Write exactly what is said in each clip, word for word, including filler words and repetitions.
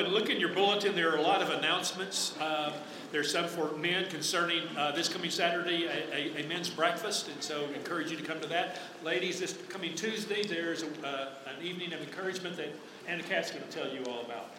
look in your bulletin. There are a lot of announcements. Uh, there's some for men concerning uh, this coming Saturday, a, a, a men's breakfast, and so I encourage you to come to that. Ladies, this coming Tuesday, there's a, uh, an evening of encouragement that Anna Kat's going to tell you all about.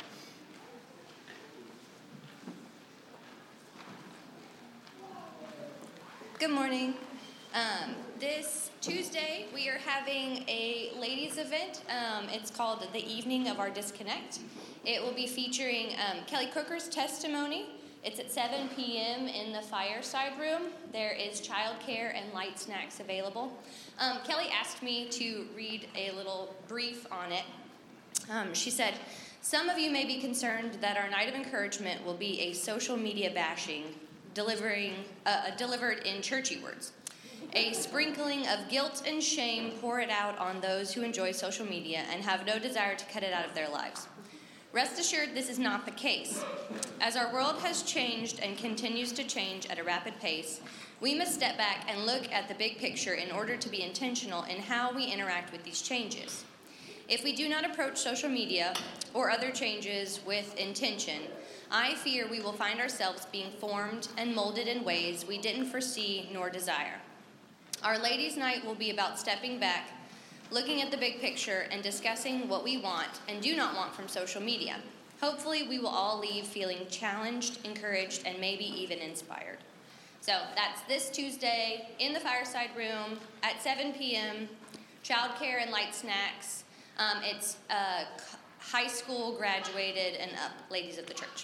Good morning. Um, this Tuesday, we are having a ladies' event. Um, it's called the Evening of Our Disconnect. It will be featuring um, Kelly Crooker's testimony. It's at seven p.m. in the fireside room. There is childcare and light snacks available. Um, Kelly asked me to read a little brief on it. Um, she said, "Some of you may be concerned that our night of encouragement will be a social media bashing, delivering uh, delivered in churchy words. A sprinkling of guilt and shame pour it out on those who enjoy social media and have no desire to cut it out of their lives. Rest assured, this is not the case. As our world has changed and continues to change at a rapid pace, we must step back and look at the big picture in order to be intentional in how we interact with these changes. If we do not approach social media or other changes with intention, I fear we will find ourselves being formed and molded in ways we didn't foresee nor desire. Our ladies' night will be about stepping back, looking at the big picture, and discussing what we want and do not want from social media. Hopefully, we will all leave feeling challenged, encouraged, and maybe even inspired." So that's this Tuesday in the fireside room at seven p.m., childcare and light snacks. Um, it's uh, high school graduated and up ladies of the church.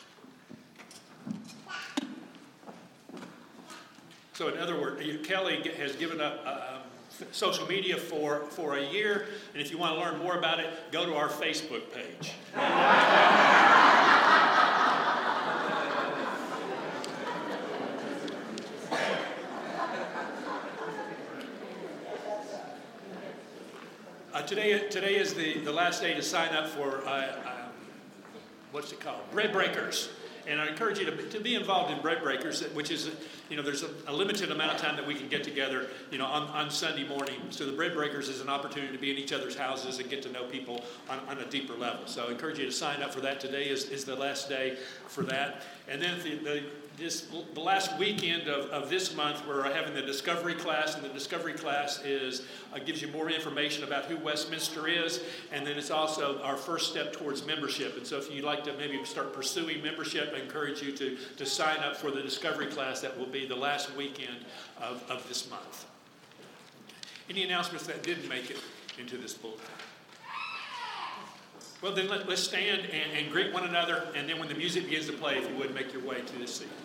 So in other words, Kelly has given up uh, social media for, for a year, and if you want to learn more about it, go to our Facebook page. uh, today, today is the, the last day to sign up for, uh, uh, what's it called, Bread Breakers. And I encourage you to, to be involved in Bread Breakers, which is, you know, there's a, a limited amount of time that we can get together, you know, on, on Sunday morning. So the Bread Breakers is an opportunity to be in each other's houses and get to know people on, on a deeper level. So I encourage you to sign up for that. Today is, is the last day for that. And then the, the, this, the last weekend of, of this month, we're having the Discovery class, and the Discovery class is uh, gives you more information about who Westminster is, and then it's also our first step towards membership. And so if you'd like to maybe start pursuing membership, I encourage you to, to sign up for the Discovery class. That will be the last weekend of, of this month. Any announcements that didn't make it into this bulletin? Well, then let, let's stand and, and greet one another, and then when the music begins to play, if you would, make your way to this seat.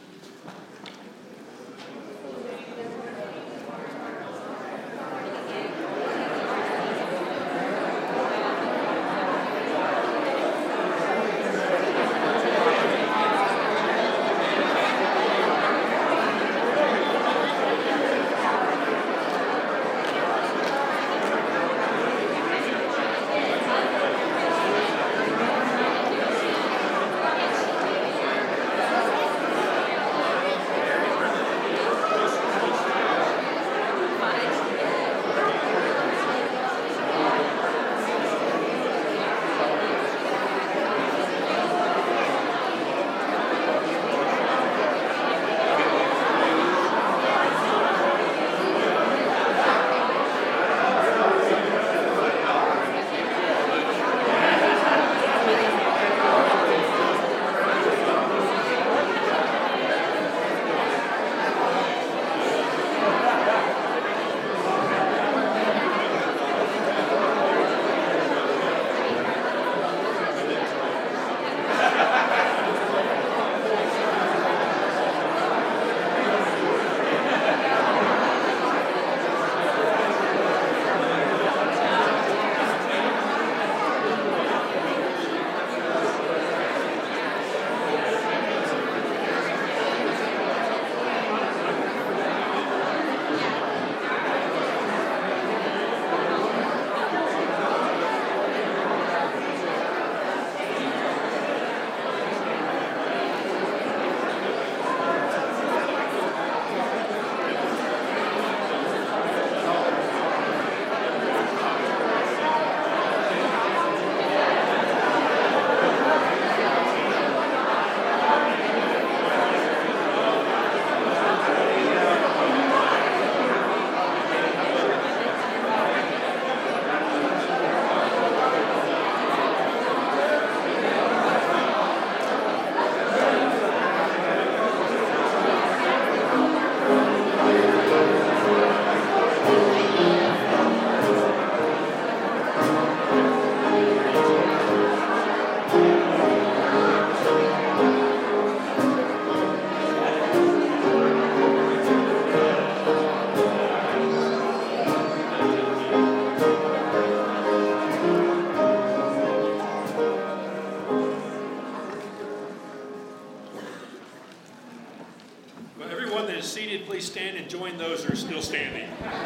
is seated, please stand and join those who are still standing.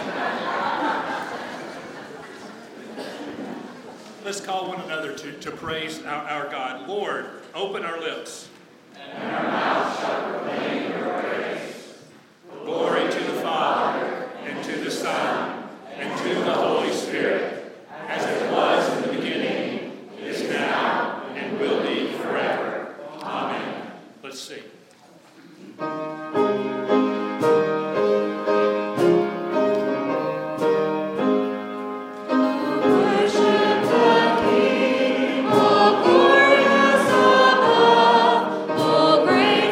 Let's call one another to, to praise our, our God. Lord, open our lips. And our mouth shall proclaim your praise. Glory to the Father, and to the Son, and to the Holy Spirit, as it was in the beginning, is now, and will be forever. Amen. Let's sing. Great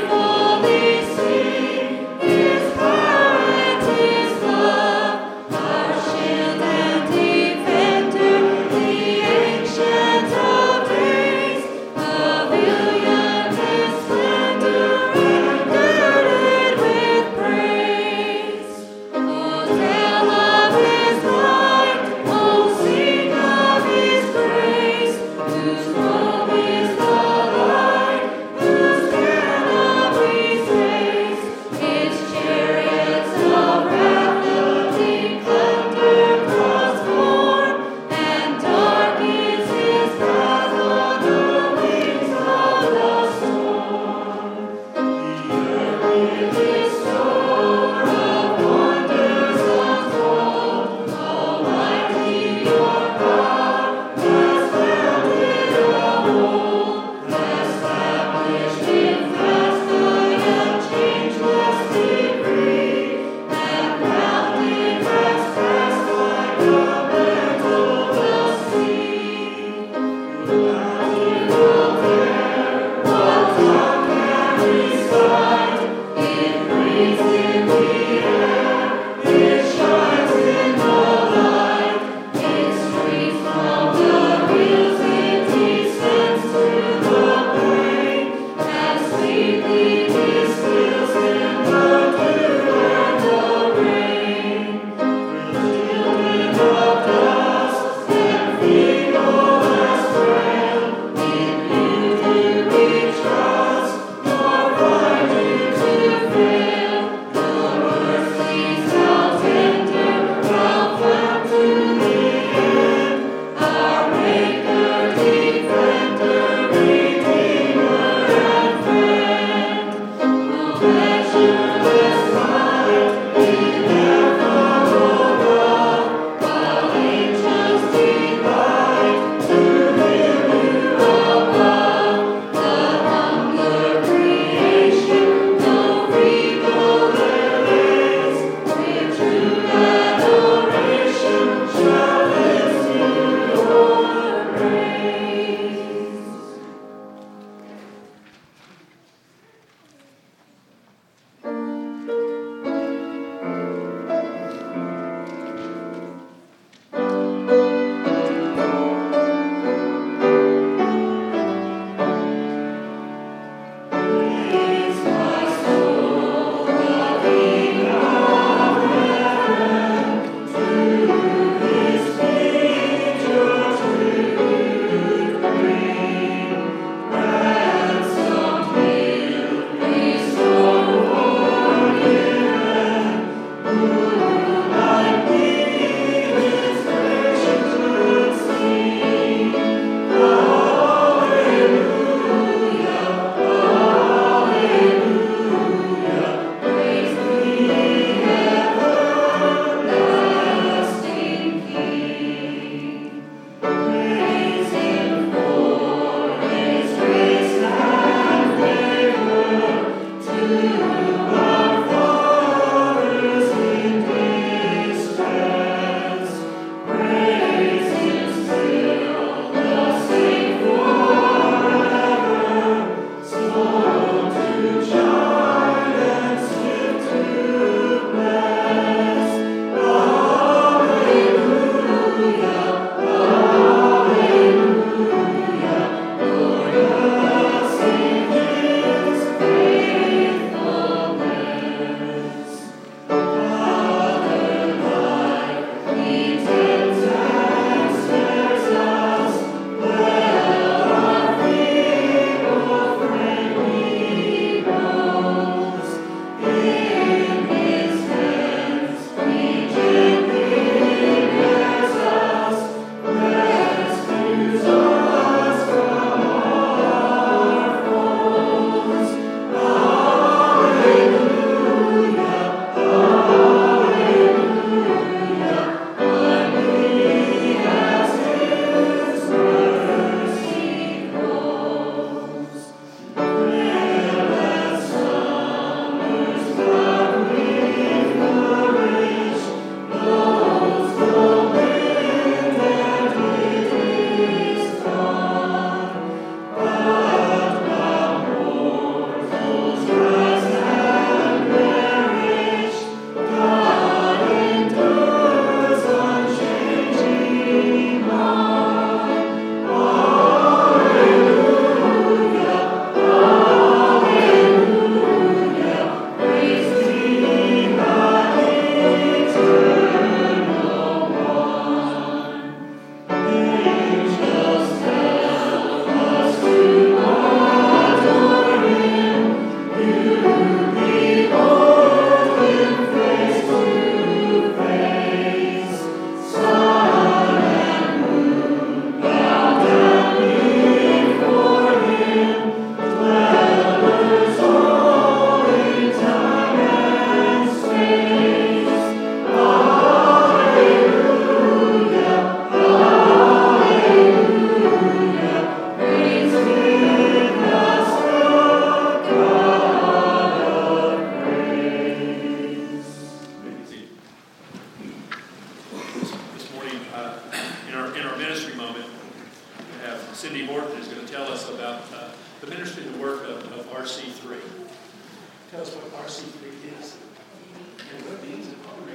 minister the work of, of R C three. Tell us what R C three is and what it means.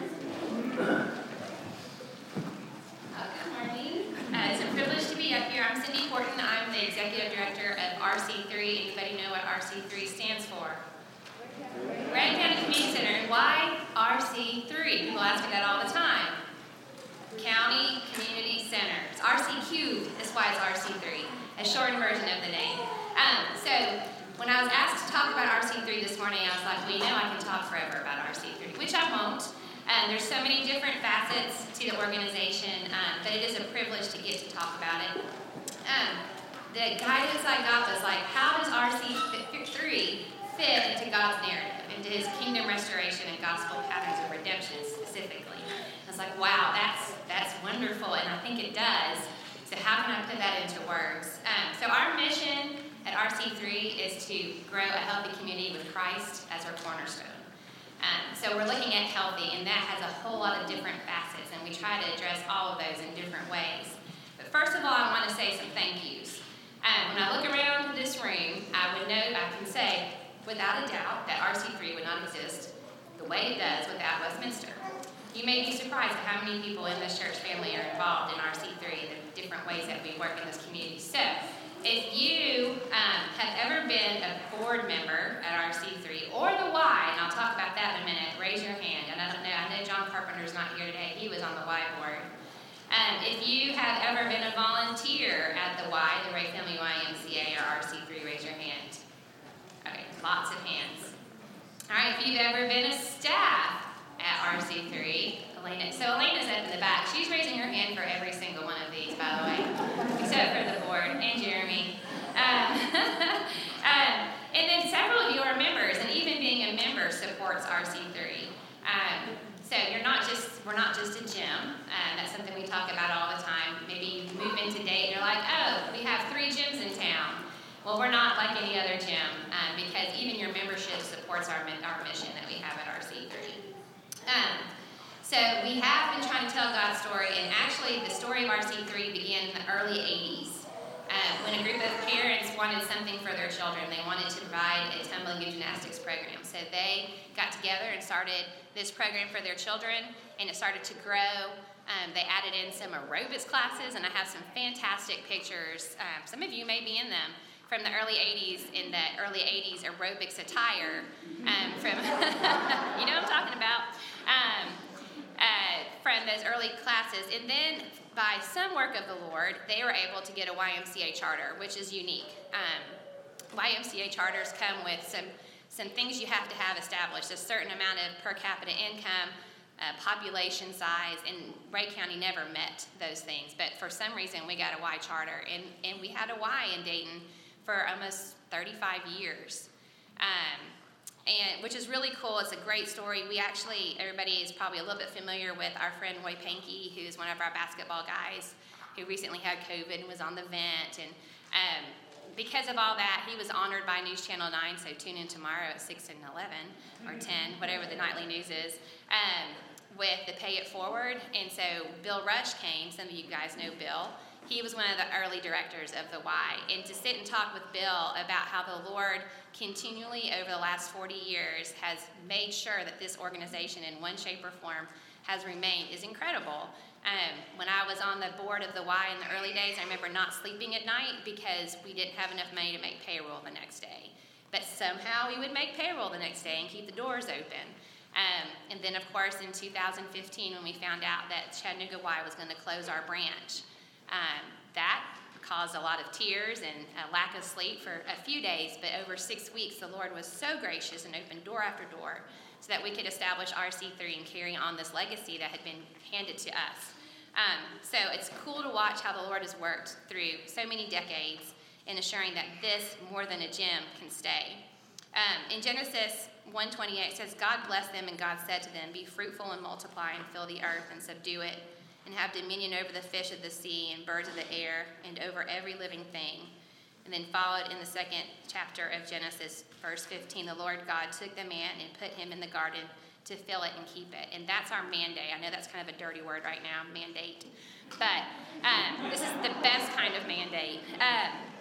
Uh, good morning. Uh, it's a privilege to be up here. I'm Cindy Horton. I'm the executive director of R C three. Anybody know what R C three stands for? Ray County Community Center. And why R C three? People ask me that all the time. County Community Center. It's R C Q. That's why it's R C three. A shortened version of the name. Um, so when I was asked to talk about R C three this morning, I was like, well, you know I can talk forever about R C three, which I won't. Um, there's so many different facets to the organization, um, but it is a privilege to get to talk about it. Um, the guidance I got was like, how does R C three fit into God's narrative, into his kingdom restoration and gospel patterns of redemption specifically? I was like, wow, that's that's wonderful, and I think it does. So how can I put that into words? Um, so our mission at R C three is to grow a healthy community with Christ as our cornerstone. Um, so we're looking at healthy, and that has a whole lot of different facets, and we try to address all of those in different ways. But first of all, I want to say some thank yous. Um, when I look around this room, I would know, I can say, without a doubt, that R C three would not exist the way it does without Westminster. You may be surprised at how many people in this church family are involved in R C three, the different ways that we work in this community. So, if you um, have ever been a board member at R C three, or the Y, and I'll talk about that in a minute, raise your hand. And I don't know, I know John Carpenter's not here today. He was on the Y board. Um, if you have ever been a volunteer at the Y, the Ray Family Y M C A or R C three, raise your hand. Okay, lots of hands. All right, if you've ever been a staff at R C three, Elena. So Elena's up in the back. She's raising her hand for every single one of these, by the way, except for the board and Jeremy. Um, um, and then several of you are members, and even being a member supports R C three. Um, so you're not just, we're not just a gym. Um, that's something we talk about all the time. Maybe you move into Dayton, you're like, oh, we have three gyms in town. Well, we're not like any other gym, um, because even your membership supports our, our mission that we have at R C three. Um, so we have been trying to tell God's story, and actually the story of R C three began in the early eighties, uh, when a group of parents wanted something for their children. They wanted to provide a tumbling and gymnastics program. So they got together and started this program for their children, and it started to grow. Um, they added in some aerobics classes, and I have some fantastic pictures. Um, some of you may be in them. From the early eighties, in the early eighties aerobics attire, um, from, you know what I'm talking about, um, uh, from those early classes. And then, by some work of the Lord, they were able to get a Y M C A charter, which is unique. Um, Y M C A charters come with some, some things you have to have established, a certain amount of per capita income, uh, population size, and Ray County never met those things. But for some reason, we got a Y charter, and, and we had a Y in Dayton for almost thirty-five years, um, and which is really cool. It's a great story. We actually, everybody is probably a little bit familiar with our friend Roy Pankey, who's one of our basketball guys, who recently had COVID and was on the vent. And um, because of all that, he was honored by News Channel nine, so tune in tomorrow at six and eleven, or ten, whatever the nightly news is, um, with the Pay It Forward. And so Bill Rush came. Some of you guys know Bill. He was one of the early directors of the Y. And to sit and talk with Bill about how the Lord continually over the last forty years has made sure that this organization in one shape or form has remained is incredible. Um, when I was on the board of the Y in the early days, I remember not sleeping at night because we didn't have enough money to make payroll the next day. But somehow we would make payroll the next day and keep the doors open. Um, and then, of course, in two thousand fifteen, when we found out that Chattanooga Y was going to close our branch, Um, that caused a lot of tears and a lack of sleep for a few days, but over six weeks, the Lord was so gracious and opened door after door so that we could establish R C three and carry on this legacy that had been handed to us. Um, so it's cool to watch how the Lord has worked through so many decades in assuring that this, more than a gym, can stay. Um, in Genesis one twenty-eight, it says, God blessed them, and God said to them, be fruitful and multiply and fill the earth and subdue it, and have dominion over the fish of the sea and birds of the air and over every living thing. And then followed in the second chapter of Genesis, verse fifteen, the Lord God took the man and put him in the garden to fill it and keep it. And that's our mandate. I know that's kind of a dirty word right now, mandate. But um, this is the best kind of mandate. Um,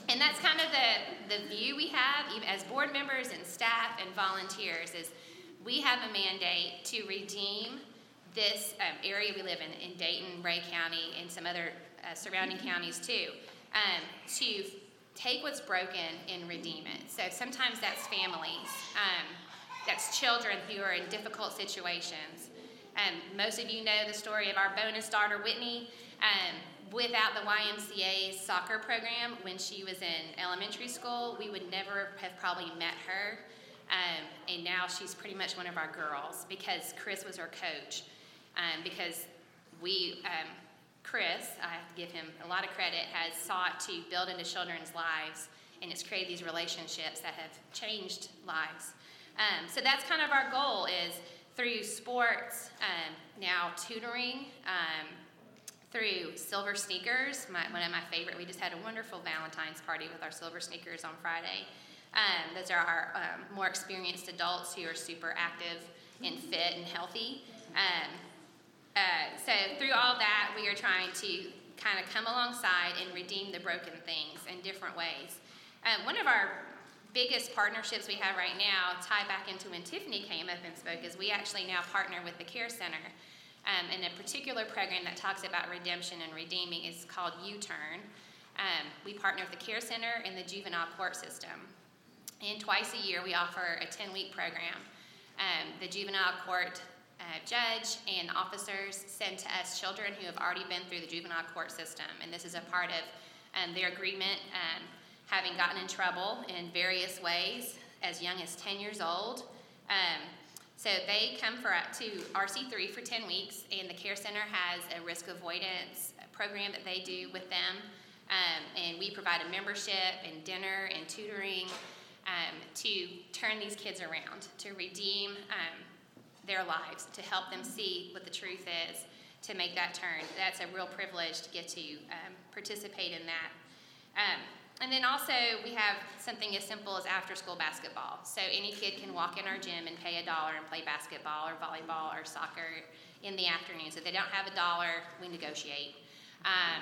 and that's kind of the, the view we have even as board members and staff and volunteers is we have a mandate to redeem this um, area we live in, in Dayton, Ray County, and some other uh, surrounding counties too, um, to take what's broken and redeem it. So sometimes that's families, um, that's children who are in difficult situations. Um, most of you know the story of our bonus daughter, Whitney. Um, without the Y M C A's soccer program, when she was in elementary school, we would never have probably met her. Um, and now she's pretty much one of our girls because Chris was her coach. Um, because we, um, Chris, I have to give him a lot of credit, has sought to build into children's lives, and it's created these relationships that have changed lives. Um, so that's kind of our goal is through sports, um, now tutoring, um, through Silver Sneakers, my, one of my favorite. We just had a wonderful Valentine's party with our Silver Sneakers on Friday. Um, those are our um, more experienced adults who are super active and fit and healthy. Um, uh, so through all that, we are trying to kind of come alongside and redeem the broken things in different ways. Um, one of our biggest partnerships we have right now, tie back into when Tiffany came up and spoke, is we actually now partner with the Care Center. Um, and a particular program that talks about redemption and redeeming is called U-Turn. Um, we partner with the Care Center and the juvenile court system. And twice a year we offer a ten-week program. Um, the juvenile court uh, judge and officers send to us children who have already been through the juvenile court system. And this is a part of um, their agreement, um, having gotten in trouble in various ways as young as ten years old. Um, So they come for to R C three for ten weeks, and the Care Center has a risk avoidance program that they do with them. Um, and we provide a membership and dinner and tutoring um, to turn these kids around, to redeem um, their lives, to help them see what the truth is, to make that turn. That's a real privilege to get to um, participate in that. Um, And then also we have something as simple as after-school basketball. So any kid can walk in our gym and pay a dollar and play basketball or volleyball or soccer in the afternoons. If they don't have a dollar, we negotiate. Um,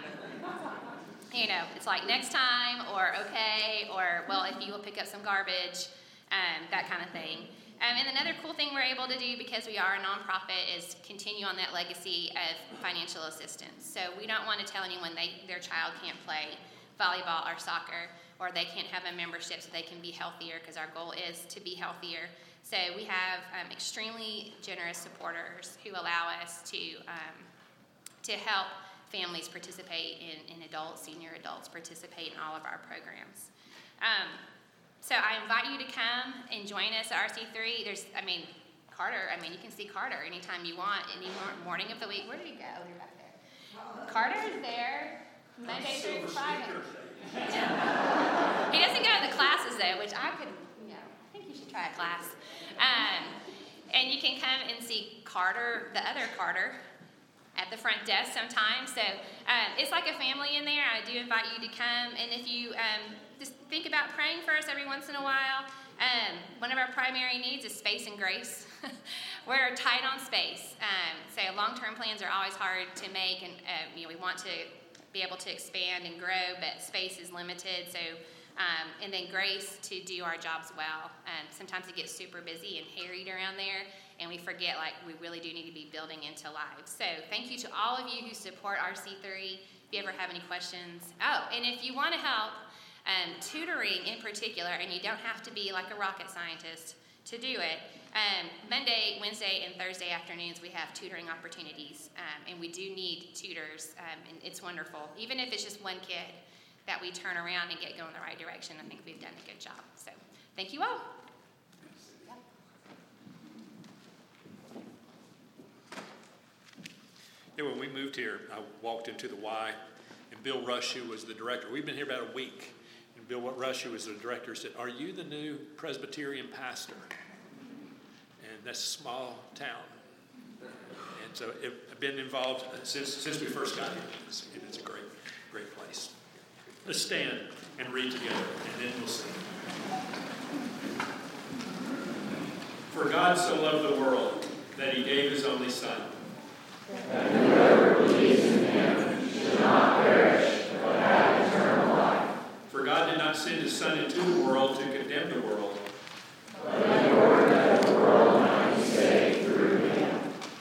you know, it's like next time or okay or, well, if you will pick up some garbage, um, that kind of thing. Um, and another cool thing we're able to do because we are a nonprofit is continue on that legacy of financial assistance. So we don't want to tell anyone they, their child can't play volleyball or soccer, or they can't have a membership so they can be healthier, because our goal is to be healthier. So we have um, extremely generous supporters who allow us to um, to help families participate in, in adults, senior adults participate in all of our programs. Um, so I invite you to come and join us at R C three. There's, I mean, Carter, I mean, you can see Carter anytime you want, any morning of the week. Where did he go? Oh, you're back there. Carter is there. Monday through Friday. He doesn't go to the classes though, which I could, you know, I think you should try a class. Um, and you can come and see Carter, the other Carter, at the front desk sometimes. So um, it's like a family in there. I do invite you to come. And if you um, just think about praying for us every once in a while, um, one of our primary needs is space and grace. We're tight on space. Um, so long-term plans are always hard to make, and uh, you know, we want to be able to expand and grow, but space is limited. So, um, and then grace to do our jobs well. Um, sometimes it gets super busy and harried around there, and we forget like we really do need to be building into lives. So thank you to all of you who support R C three. If you ever have any questions, oh, and if you want to help um, tutoring in particular, and you don't have to be like a rocket scientist to do it. Um, Monday, Wednesday, and Thursday afternoons we have tutoring opportunities, um, and we do need tutors, um, and it's wonderful. Even if it's just one kid that we turn around and get going the right direction, I think we've done a good job. So thank you all. Yeah, when we moved here, I walked into the Y, and Bill Rush, who was the director, we've been here about a week, and Bill Rush, who was the director, said, "Are you the new Presbyterian pastor?" And that's a small town. And so it, I've been involved since since we first got here. It's, it's a great, great place. Let's stand and read together, and then we'll sing. For God so loved the world that he gave his only Son, that whoever believes in him should not perish, but have eternal life. For God did not not send his Son into the world to condemn the world. But in order that the world might be saved through him.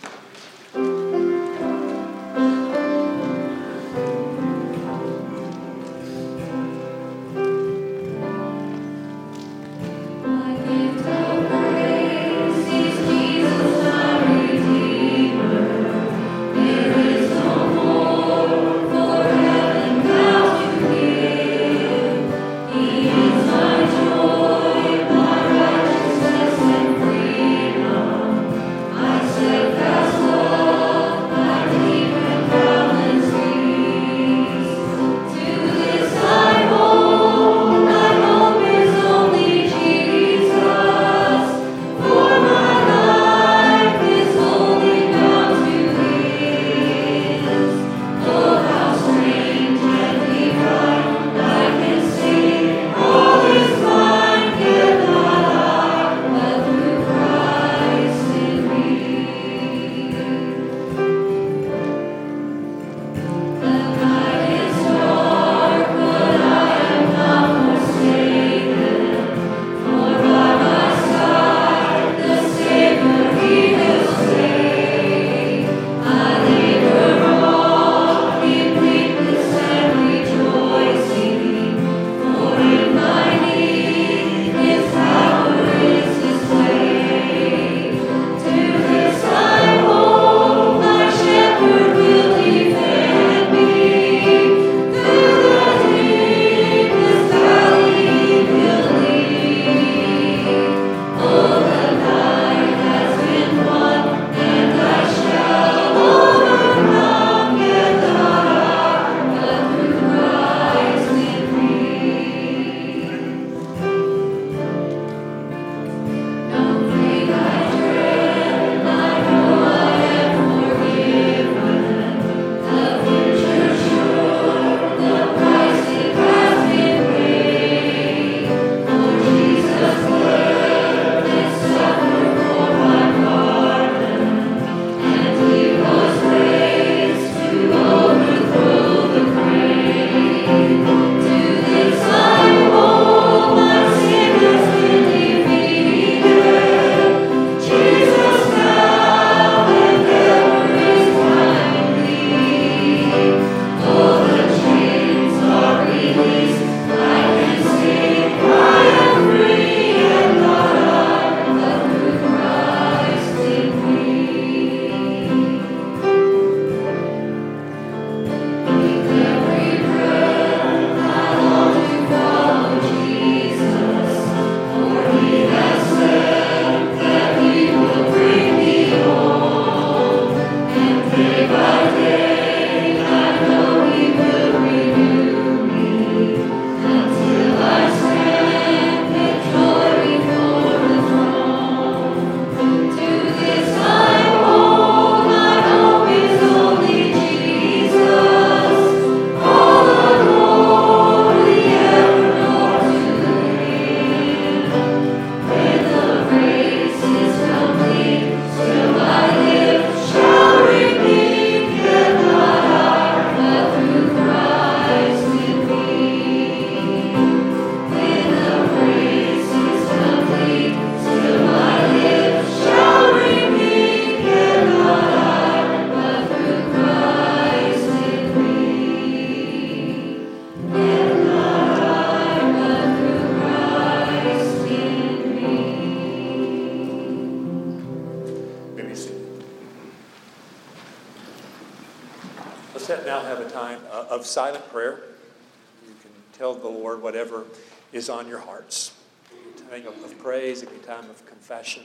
Of silent prayer. You can tell the Lord whatever is on your hearts. A time of praise, a time of confession.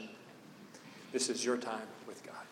This is your time with God.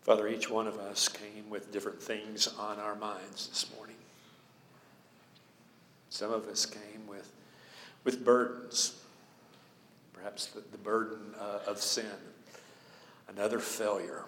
Father, each one of us came with different things on our minds this morning. Some of us came with, with burdens, perhaps the, the burden uh, of sin, another failure,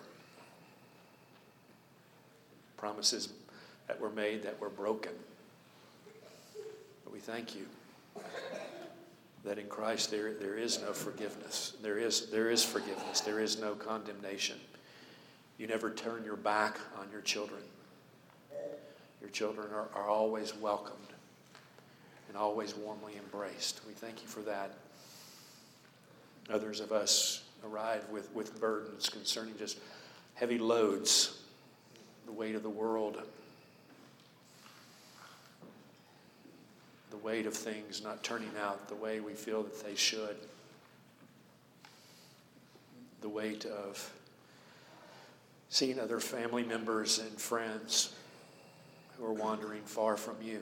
promises that were made that were broken. But we thank you that in Christ there, there is no forgiveness. There is, there is forgiveness. There is no condemnation. You never turn your back on your children. Your children are, are always welcomed and always warmly embraced. We thank you for that. Others of us arrive with, with burdens concerning just heavy loads, the weight of the world, the weight of things not turning out the way we feel that they should, the weight of seeing other family members and friends who are wandering far from you.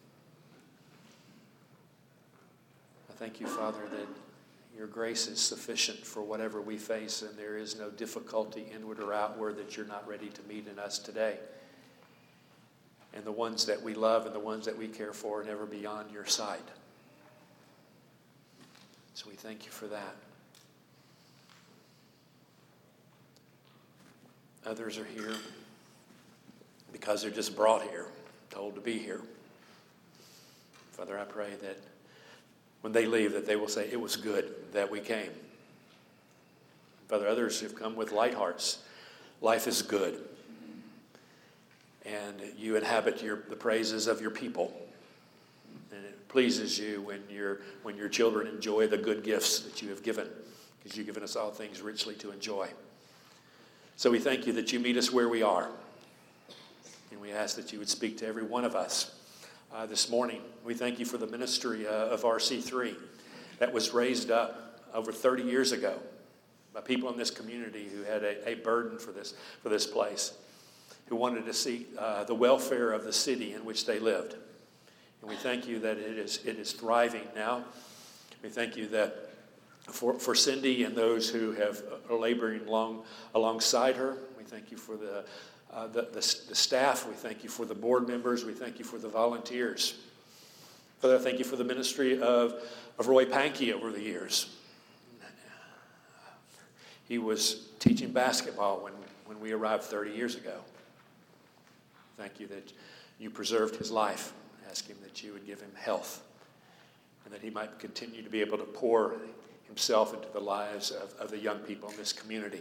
I thank you, Father, that your grace is sufficient for whatever we face, and there is no difficulty inward or outward that you're not ready to meet in us today. And the ones that we love and the ones that we care for are never beyond your sight. So we thank you for that. Others are here because they're just brought here, told to be here. Father, I pray that when they leave, that they will say, it was good that we came. Father, others have come with light hearts. Life is good. And you inhabit your, the praises of your people. And it pleases you when, your when your children enjoy the good gifts that you have given, because you've given us all things richly to enjoy. So we thank you that you meet us where we are. And we ask that you would speak to every one of us uh, this morning. We thank you for the ministry uh, of R C three that was raised up over thirty years ago by people in this community who had a, a burden for this, for this place, who wanted to see uh, the welfare of the city in which they lived. And we thank you that it is, it is thriving now. We thank you that For, for Cindy and those who have are laboring along, alongside her. We thank you for the, uh, the, the, the staff. We thank you for the board members. We thank you for the volunteers. Father, I thank you for the ministry of, of Roy Pankey over the years. He was teaching basketball when, when we arrived thirty years ago. Thank you that you preserved his life. I ask him that you would give him health and that he might continue to be able to pour himself into the lives of, of the young people in this community.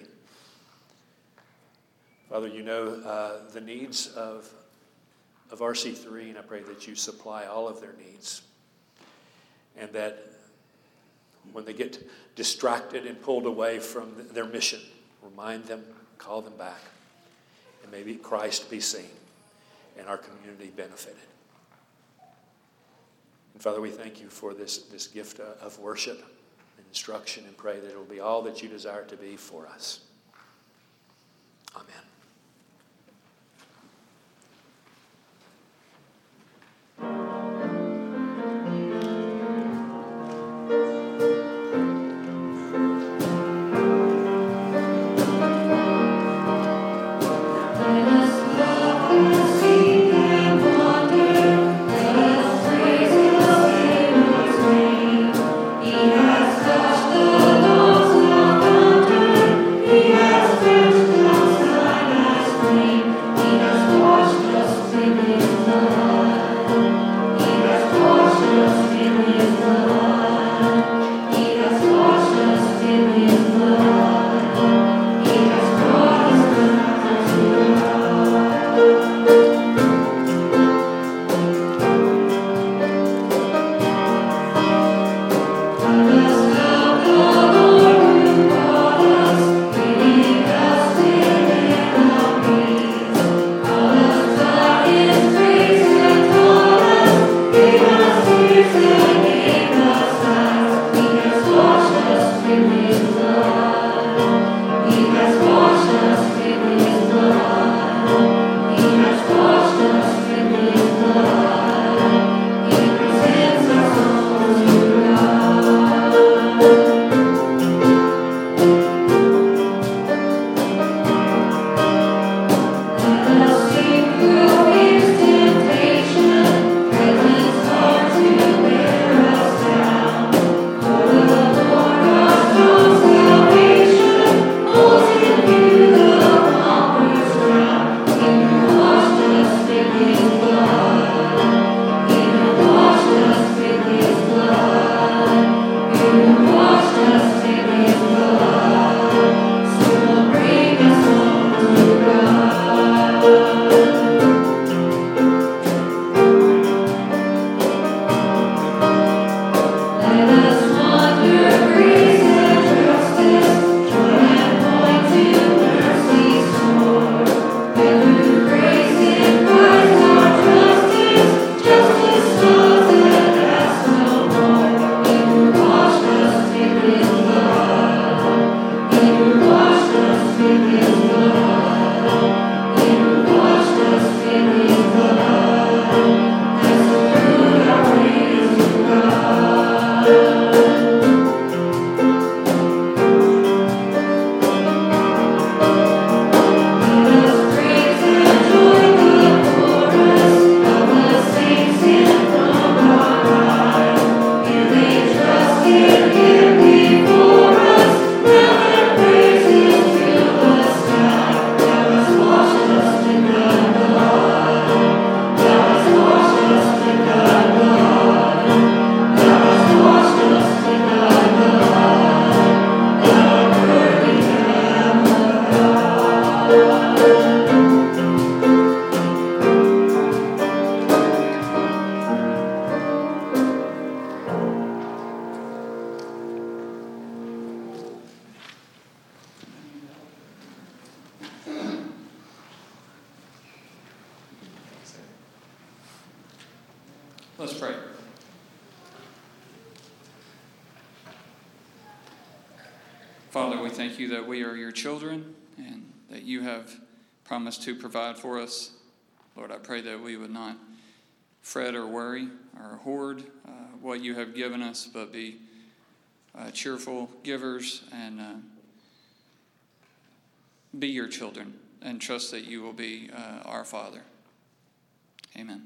Father, you know uh, the needs of, of R C three, and I pray that you supply all of their needs. And that when they get distracted and pulled away from their mission, remind them, call them back, and maybe Christ be seen and our community benefited. And Father, we thank you for this, this gift of worship, instruction, and pray that it will be all that you desire to be for us. Amen. He has touched us. Father, we thank you that we are your children and that you have promised to provide for us. Lord, I pray that we would not fret or worry or hoard uh, what you have given us, but be uh, cheerful givers and uh, be your children and trust that you will be uh, our Father. Amen.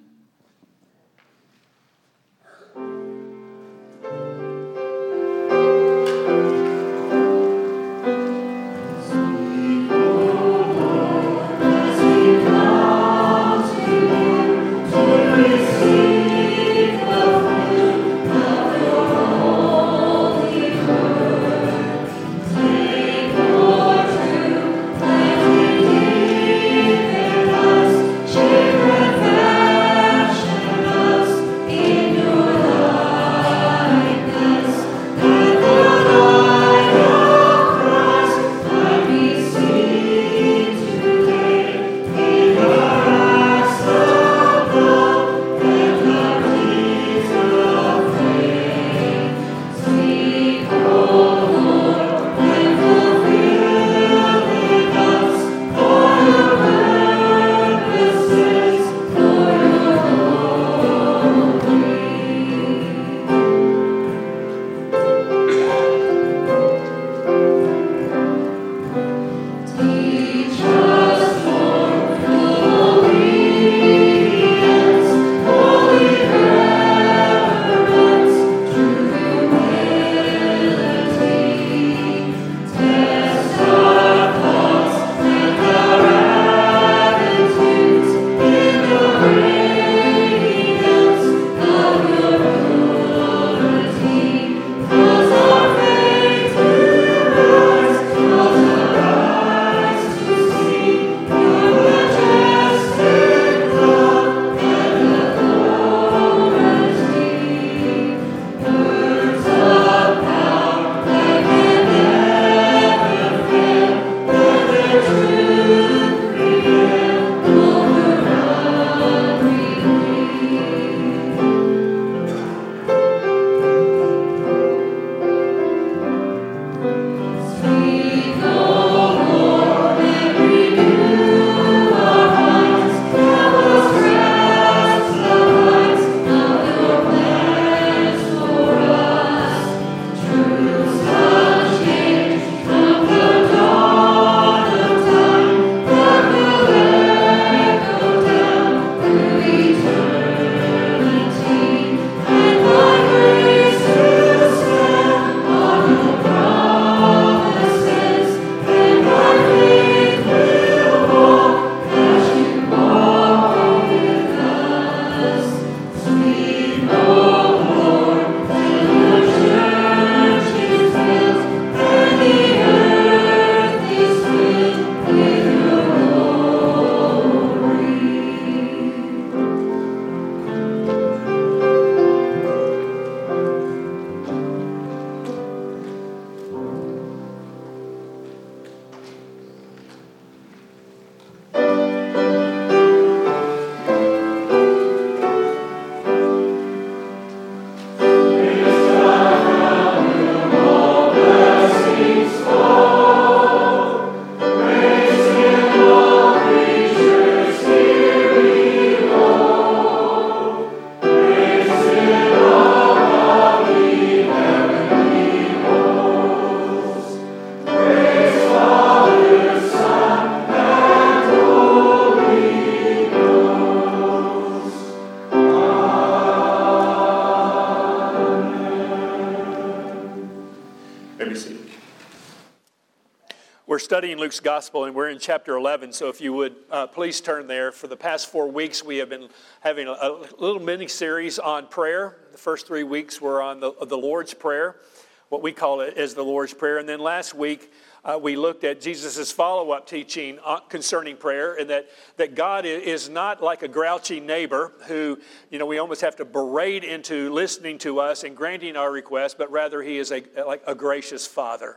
We're studying Luke's Gospel, and we're in chapter eleven, so if you would uh, please turn there. For the past four weeks, we have been having a, a little mini-series on prayer. The first three weeks were on the, the Lord's Prayer, what we call it as the Lord's Prayer. And then last week, uh, we looked at Jesus' follow-up teaching concerning prayer, and that, that God is not like a grouchy neighbor who, you know, we almost have to berate into listening to us and granting our requests, but rather he is a, like a gracious Father.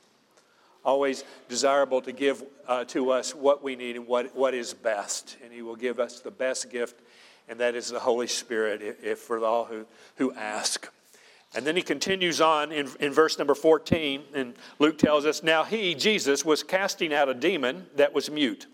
Always desirable to give uh, to us what we need and what, what is best. And he will give us the best gift, and that is the Holy Spirit, if, if for all who, who ask. And then he continues on in, in verse number fourteen, and Luke tells us, now he, Jesus, was casting out a demon that was mute.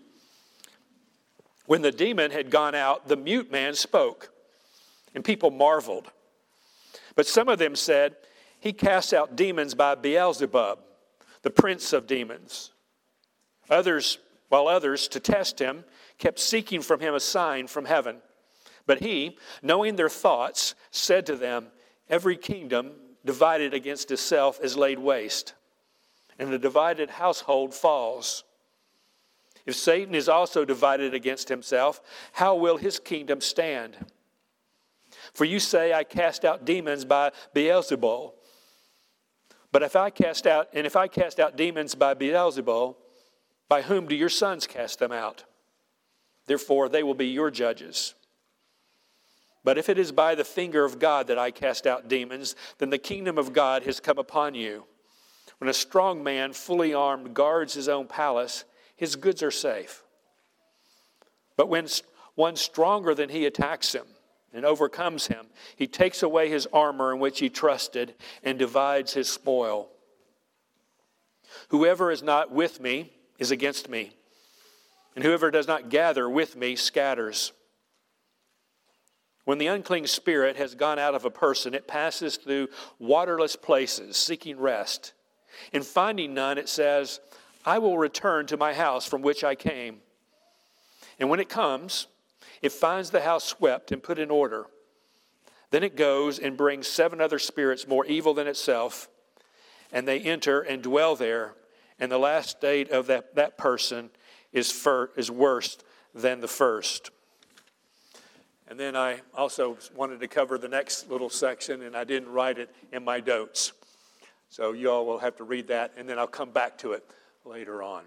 When the demon had gone out, the mute man spoke, and people marveled. But some of them said, he casts out demons by Beelzebub, the prince of demons. Others, while others, to test him, kept seeking from him a sign from heaven. But he, knowing their thoughts, said to them, every kingdom divided against itself is laid waste, and the divided household falls. If Satan is also divided against himself, how will his kingdom stand? For you say, I cast out demons by Beelzebul. But if I cast out, and if I cast out demons by Beelzebul, by whom do your sons cast them out? Therefore, they will be your judges. But if it is by the finger of God that I cast out demons, then the kingdom of God has come upon you. When a strong man, fully armed, guards his own palace, his goods are safe. But when one stronger than he attacks him and overcomes him, he takes away his armor in which he trusted and divides his spoil. Whoever is not with me is against me, and whoever does not gather with me scatters. When the unclean spirit has gone out of a person, it passes through waterless places, seeking rest. And finding none, it says, I will return to my house from which I came. And when it comes, it finds the house swept and put in order. Then it goes and brings seven other spirits more evil than itself, and they enter and dwell there. And the last state of that, that person is, fir- is worse than the first. And then I also wanted to cover the next little section, and I didn't write it in my notes. So you all will have to read that, and then I'll come back to it later on.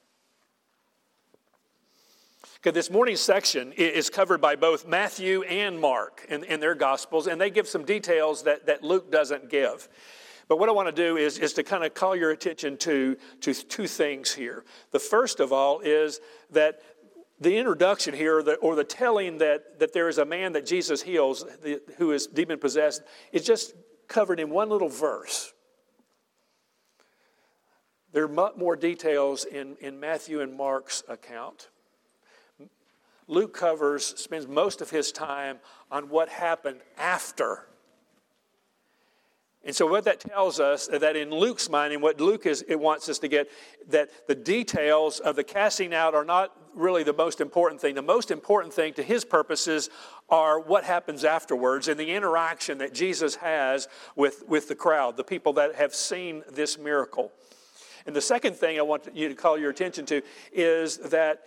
Okay, this morning's section is covered by both Matthew and Mark in, in their Gospels, and they give some details that, that Luke doesn't give. But what I want to do is, is to kind of call your attention to, to two things here. The first of all is that the introduction here, or the, or the telling that, that there is a man that Jesus heals the, who is demon-possessed, is just covered in one little verse. There are much more details in, in Matthew and Mark's account. Luke covers, spends most of his time on what happened after. And so what that tells us, that in Luke's mind, and what Luke is, it wants us to get, that the details of the casting out are not really the most important thing. The most important thing to his purposes are what happens afterwards and the interaction that Jesus has with, with the crowd, the people that have seen this miracle. And the second thing I want you to call your attention to is that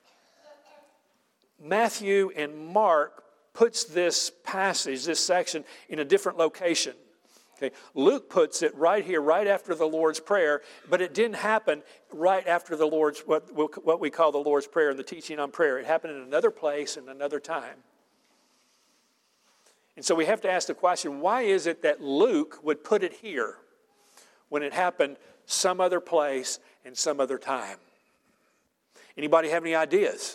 Matthew and Mark puts this passage, this section, in a different location. Okay, Luke puts it right here, right after the Lord's Prayer, but it didn't happen right after the Lord's, what, what we call the Lord's Prayer and the teaching on prayer. It happened in another place and another time. And so we have to ask the question, why is it that Luke would put it here when it happened some other place and some other time? Anybody have any ideas?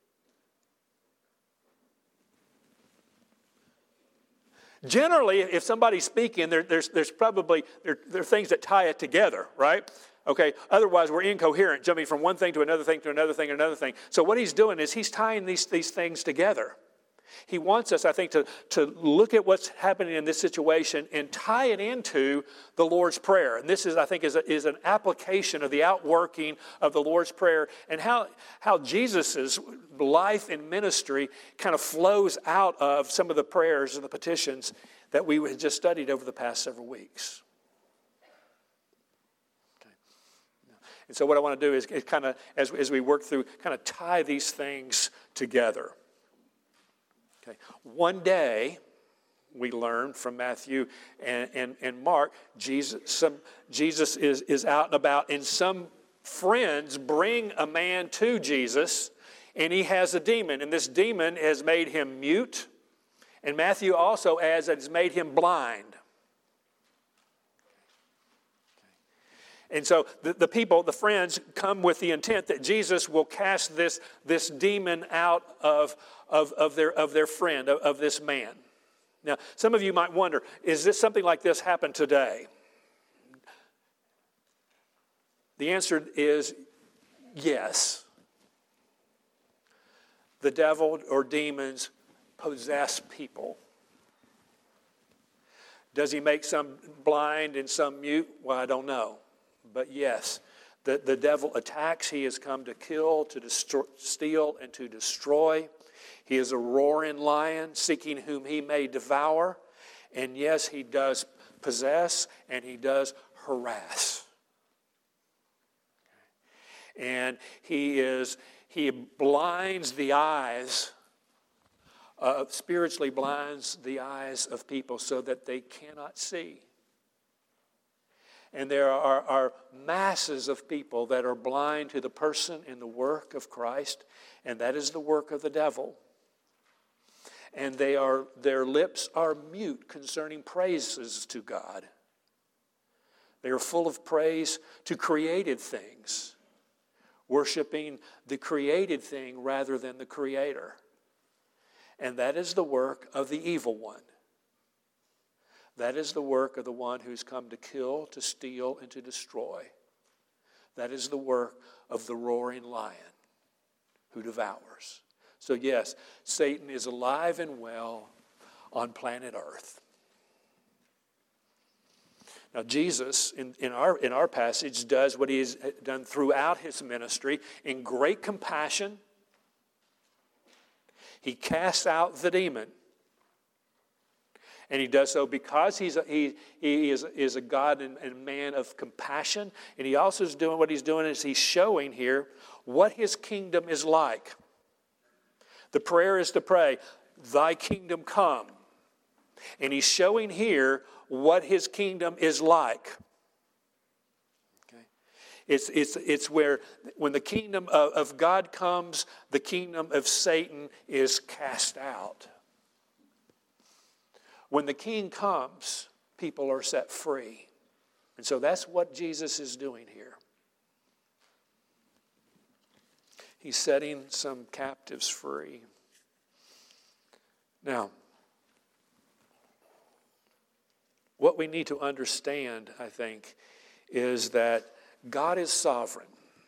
Generally, if somebody's speaking, there, there's, there's probably there, there are things that tie it together, right? Okay, otherwise we're incoherent, jumping from one thing to another thing to another thing to another thing. So what he's doing is he's tying these, these things together. He wants us, I think, to, to look at what's happening in this situation and tie it into the Lord's Prayer. And this is, I think, is, a, is an application of the outworking of the Lord's Prayer and how, how Jesus' life and ministry kind of flows out of some of the prayers and the petitions that we had just studied over the past several weeks. Okay. And so what I want to do is, is kind of, as, as we work through, kind of tie these things together. Okay. One day, we learn from Matthew and, and, and Mark, Jesus, some, Jesus is, is out and about, and some friends bring a man to Jesus, and he has a demon, and this demon has made him mute, and Matthew also adds that it's made him blind. And so the, the people, the friends, come with the intent that Jesus will cast this, this demon out of, of, of, their, of their friend, of, of this man. Now, some of you might wonder, is this something like this happen today? The answer is yes. The devil or demons possess people. Does he make some blind and some mute? Well, I don't know. But yes, the, the devil attacks. He has come to kill, to destroy, steal, and to destroy. He is a roaring lion, seeking whom he may devour. And yes, he does possess, and he does harass. And he is he blinds the eyes, uh, spiritually blinds the eyes of people so that they cannot see. And there are, are masses of people that are blind to the person and the work of Christ, and that is the work of the devil. And they are their lips are mute concerning praises to God. They are full of praise to created things, worshiping the created thing rather than the Creator. And that is the work of the evil one. That is the work of the one who's come to kill, to steal, and to destroy. That is the work of the roaring lion who devours. So yes, Satan is alive and well on planet Earth. Now Jesus, in, in, our, in our passage, does what he has done throughout his ministry in great compassion. He casts out the demon. And he does so because he's a, he, he is, is a God and, and man of compassion. And he also is doing what he's doing is he's showing here what his kingdom is like. The prayer is to pray, thy kingdom come. And he's showing here what his kingdom is like. Okay? It's, it's, it's where when the kingdom of, of God comes, the kingdom of Satan is cast out. When the king comes, people are set free. And so that's what Jesus is doing here. He's setting some captives free. Now, what we need to understand, I think, is that God is sovereign.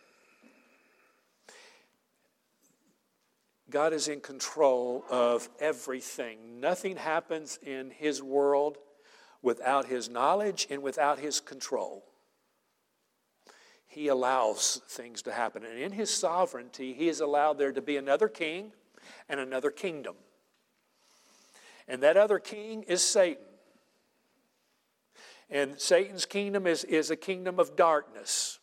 God is in control of everything. Nothing happens in his world without his knowledge and without his control. He allows things to happen. And in his sovereignty, he has allowed there to be another king and another kingdom. And that other king is Satan. And Satan's kingdom is, is a kingdom of darkness.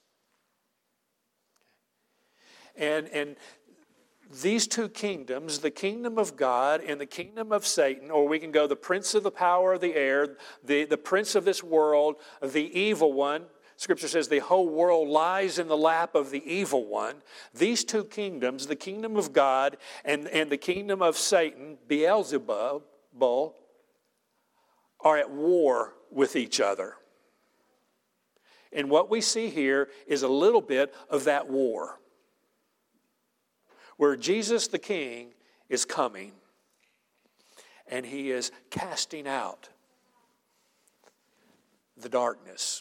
And, and these two kingdoms, the kingdom of God and the kingdom of Satan, or we can go the prince of the power of the air, the, the prince of this world, the evil one. Scripture says the whole world lies in the lap of the evil one. These two kingdoms, the kingdom of God and, and the kingdom of Satan, Beelzebub, are at war with each other. And what we see here is a little bit of that war, where Jesus the King is coming and he is casting out the darkness.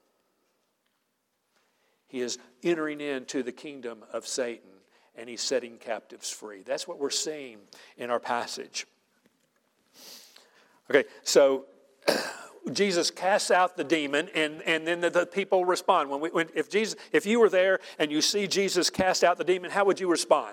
He is entering into the kingdom of Satan and he's setting captives free. That's what we're seeing in our passage. Okay, so Jesus casts out the demon, and, and then the, the people respond. When we, when, if Jesus, if you were there and you see Jesus cast out the demon, how would you respond?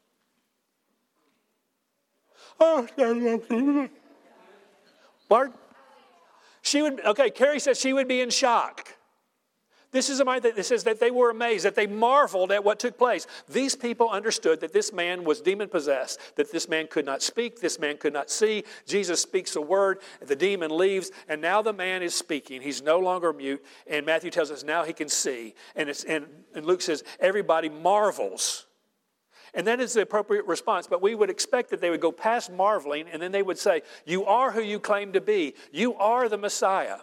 Oh, Bart? She would. Okay, Carrie says she would be in shock. This is a mind that says that they were amazed, that they marveled at what took place. These people understood that this man was demon-possessed, that this man could not speak, this man could not see. Jesus speaks a word, the demon leaves, and now the man is speaking. He's no longer mute, and Matthew tells us now he can see. And, it's, and, and Luke says everybody marvels. And that is the appropriate response, but we would expect that they would go past marveling, and then they would say, you are who you claim to be. You are the Messiah.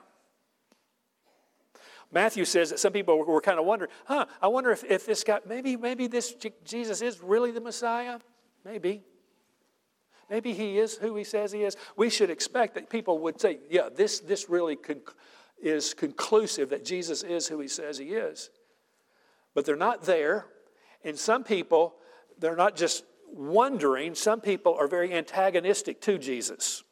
Matthew says that some people were kind of wondering, huh, I wonder if, if this guy, maybe, maybe this Jesus is really the Messiah? Maybe. maybe he is who he says he is. We should expect that people would say, yeah, this, this really conc- is conclusive that Jesus is who he says he is. But they're not there. And some people, they're not just wondering. Some people are very antagonistic to Jesus.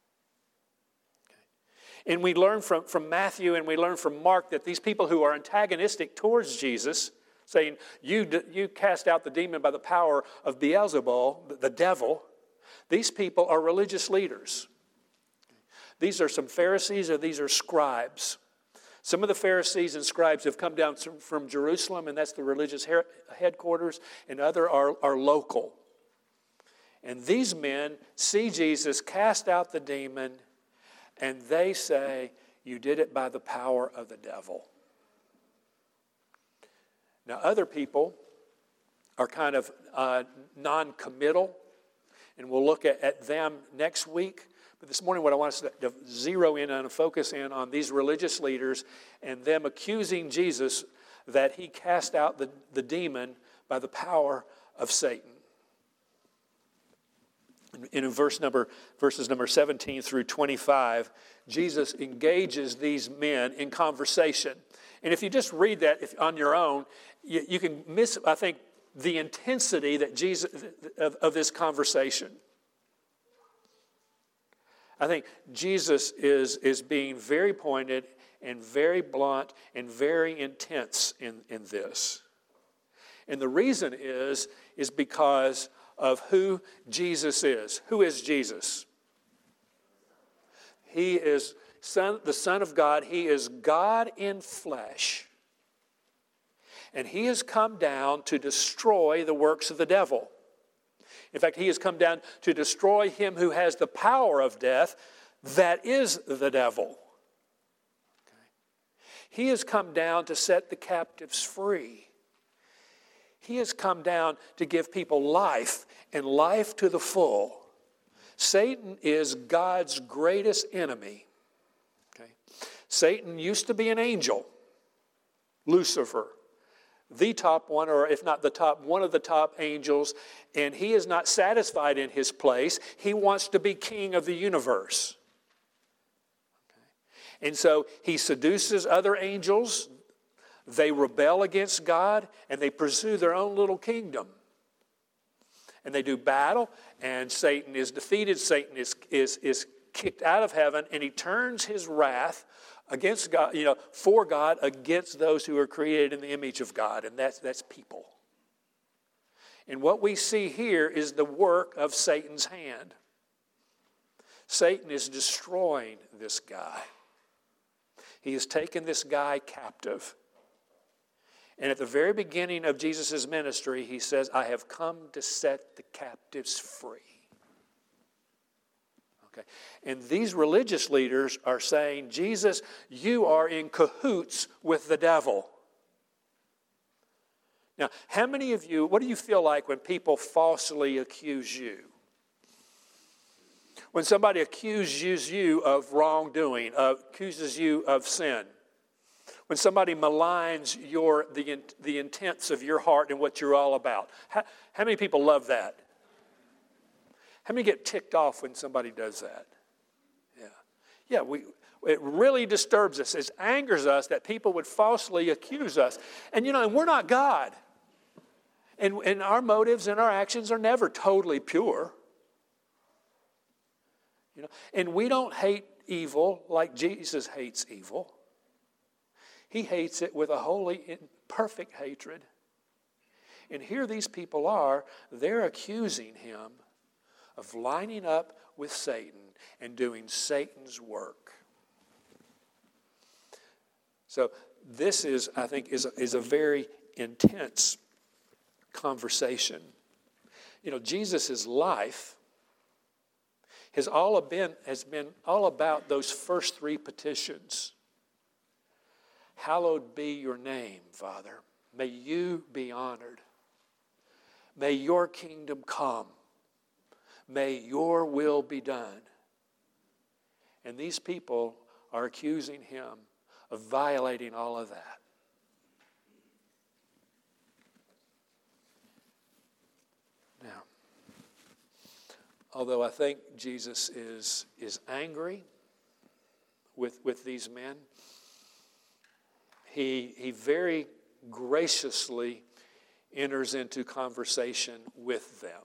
Okay. And we learn from, from Matthew and we learn from Mark that these people who are antagonistic towards Jesus, saying, you, you cast out the demon by the power of Beelzebul, the devil, these people are religious leaders. These are some Pharisees or these are scribes. Some of the Pharisees and scribes have come down from Jerusalem, and that's the religious headquarters, and other are, are local. And these men see Jesus cast out the demon, and they say, you did it by the power of the devil. Now, other people are kind of uh, non-committal, and we'll look at, at them next week. But this morning what I want us to, to zero in on and focus in on these religious leaders and them accusing Jesus that he cast out the, the demon by the power of Satan. In, in verse number, verses number seventeen through twenty-five, Jesus engages these men in conversation. And if you just read that if, on your own, you, you can miss, I think, the intensity that Jesus of, of this conversation. I think Jesus is, is being very pointed and very blunt and very intense in, in this. And the reason is, is because of who Jesus is. Who is Jesus? He is son, the Son of God. He is God in flesh. And he has come down to destroy the works of the devil. In fact, he has come down to destroy him who has the power of death, that is the devil. Okay. He has come down to set the captives free. He has come down to give people life and life to the full. Satan is God's greatest enemy. Okay. Satan used to be an angel, Lucifer. The top one, or if not the top, one of the top angels, and he is not satisfied in his place. He wants to be king of the universe. Okay. And so he seduces other angels. They rebel against God, and they pursue their own little kingdom. And they do battle, and Satan is defeated. Satan is, is, is kicked out of heaven, and he turns his wrath against God, you know, for God, against those who are created in the image of God, and that's that's people. And what we see here is the work of Satan's hand. Satan is destroying this guy. He has taken this guy captive. And at the very beginning of Jesus' ministry, he says, I have come to set the captives free. Okay. And these religious leaders are saying, Jesus, you are in cahoots with the devil. Now, how many of you, what do you feel like when people falsely accuse you? When somebody accuses you of wrongdoing, uh, accuses you of sin. When somebody maligns your the, the intents of your heart and what you're all about. How, how many people love that? How many get ticked off when somebody does that? Yeah. Yeah, we, it really disturbs us. It angers us that people would falsely accuse us. And, you know, and we're not God. And, and our motives and our actions are never totally pure. You know, and we don't hate evil like Jesus hates evil. He hates it with a holy, perfect hatred. And here these people are, they're accusing him of lining up with Satan and doing Satan's work. So this is, I think, is a, is a very intense conversation. You know, Jesus' life has all been has been all about those first three petitions. Hallowed be your name, Father. May you be honored. May your kingdom come. May your will be done. And these people are accusing him of violating all of that. Now, although I think Jesus is, is angry with, with these men, he, he very graciously enters into conversation with them.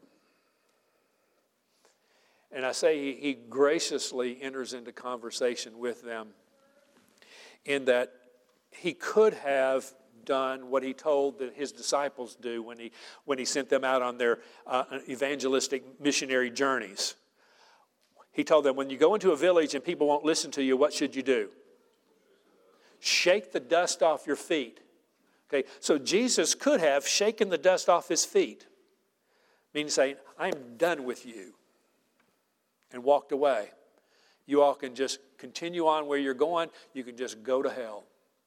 And I say he, he graciously enters into conversation with them in that he could have done what he told the, his disciples do when he, when he sent them out on their uh, evangelistic missionary journeys. He told them, when you go into a village and people won't listen to you, what should you do? Shake the dust off your feet. Okay, so Jesus could have shaken the dust off his feet, meaning saying, I'm done with you, and walked away. You all can just continue on where you're going. You can just go to hell.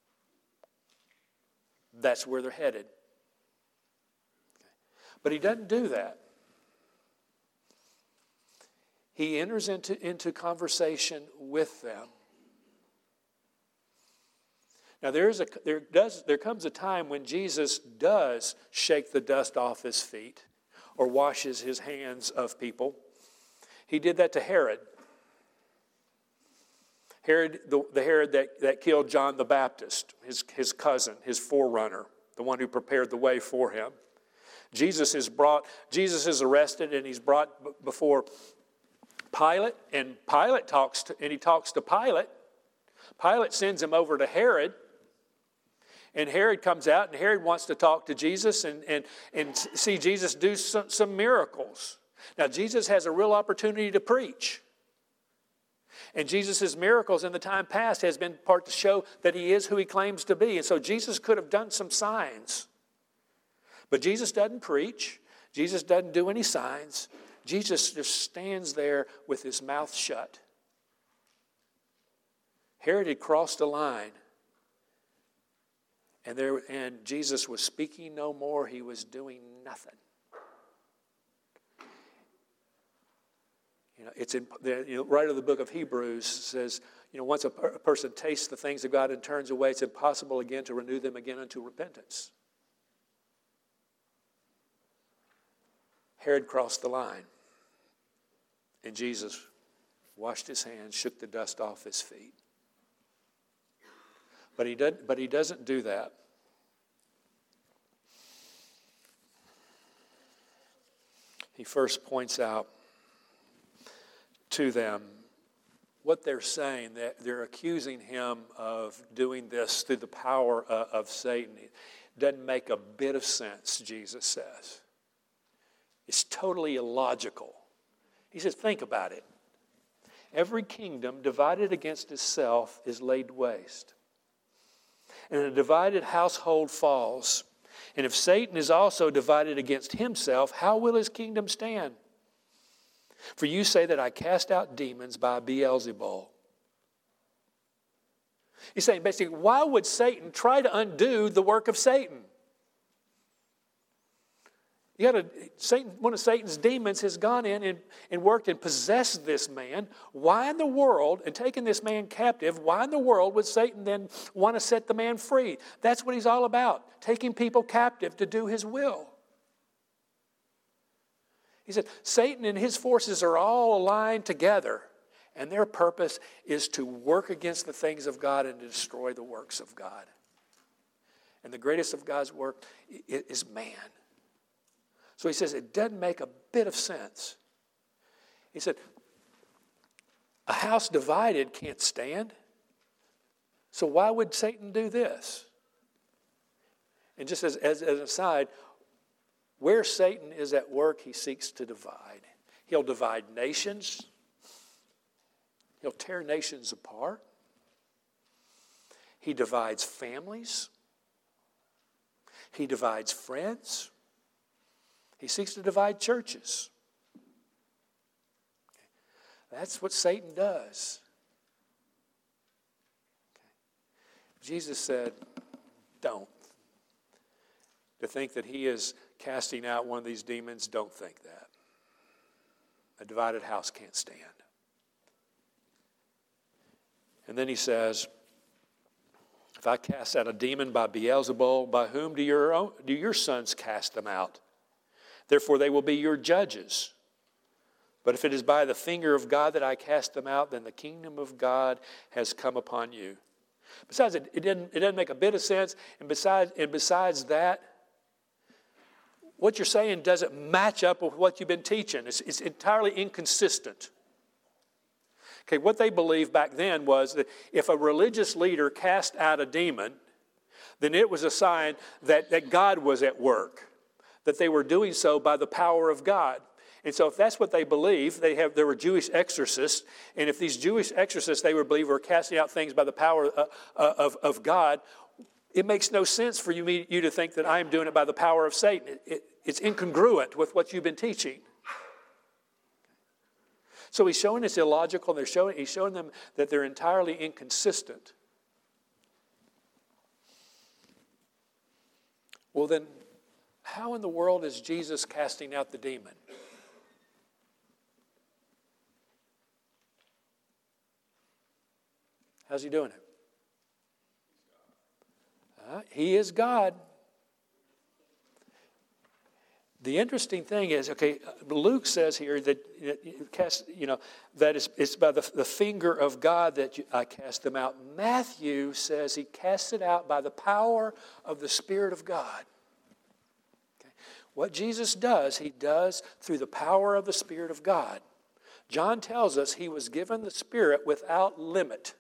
That's where they're headed. But he doesn't do that. He enters into, into conversation with them. Now there is a there does there comes a time when Jesus does shake the dust off his feet or washes his hands of people. He did that to Herod. Herod, the, the Herod that, that killed John the Baptist, his, his cousin, his forerunner, the one who prepared the way for him. Jesus is brought, Jesus is arrested and he's brought b- before Pilate, and Pilate talks to, and he talks to Pilate. Pilate sends him over to Herod, and Herod comes out, and Herod wants to talk to Jesus and, and, and see Jesus do some, some miracles. Now, Jesus has a real opportunity to preach. And Jesus' miracles in the time past has been part to show that he is who he claims to be. And so Jesus could have done some signs. But Jesus doesn't preach. Jesus doesn't do any signs. Jesus just stands there with his mouth shut. Herod had crossed a line. And there, and Jesus was speaking no more. He was doing nothing. You know, it's in the you know, writer of the book of Hebrews says, you know, once a, per, a person tastes the things of God and turns away, it's impossible again to renew them again unto repentance. Herod crossed the line, and Jesus washed his hands, shook the dust off his feet. But he doesn't, but he doesn't do that. He first points out to them what they're saying, that they're accusing him of doing this through the power of, of Satan. It doesn't make a bit of sense, Jesus says. It's totally illogical. He says, think about it. Every kingdom divided against itself is laid waste, and a divided household falls. And if Satan is also divided against himself, how will his kingdom stand? For you say that I cast out demons by Beelzebul. He's saying basically, why would Satan try to undo the work of Satan? You got to, Satan, one of Satan's demons has gone in and, and worked and possessed this man. Why in the world, and taken this man captive, why in the world would Satan then want to set the man free? That's what he's all about, taking people captive to do his will. He said, Satan and his forces are all aligned together, and their purpose is to work against the things of God and to destroy the works of God. And the greatest of God's work is man. So he says it doesn't make a bit of sense. He said, a house divided can't stand. So why would Satan do this? And just as, as, as an aside, where Satan is at work, he seeks to divide. He'll divide nations. He'll tear nations apart. He divides families. He divides friends. He seeks to divide churches. That's what Satan does. Jesus said, don't. To think that he is casting out one of these demons, don't think that. A divided house can't stand. And then he says, if I cast out a demon by Beelzebul, by whom do your, own, do your sons cast them out? Therefore they will be your judges. But if it is by the finger of God that I cast them out, then the kingdom of God has come upon you. Besides, it, it, didn't, it doesn't make a bit of sense. And besides, and besides that, what you're saying doesn't match up with what you've been teaching. It's, it's entirely inconsistent. Okay, what they believed back then was that if a religious leader cast out a demon, then it was a sign that, that God was at work, that they were doing so by the power of God. And so if that's what they believe, they have there were Jewish exorcists, and if these Jewish exorcists they would believe were casting out things by the power of, of, of God, it makes no sense for you, me, you to think that I am doing it by the power of Satan. It, it, it's incongruent with what you've been teaching. So he's showing it's illogical, and they're showing, he's showing them that they're entirely inconsistent. Well then, how in the world is Jesus casting out the demon? How's he doing it? Uh, he is God. The interesting thing is, okay, Luke says here that you know that it's, it's by the, the finger of God that you, I cast them out. Matthew says he casts it out by the power of the Spirit of God. Okay. What Jesus does, he does through the power of the Spirit of God. John tells us he was given the Spirit without limit.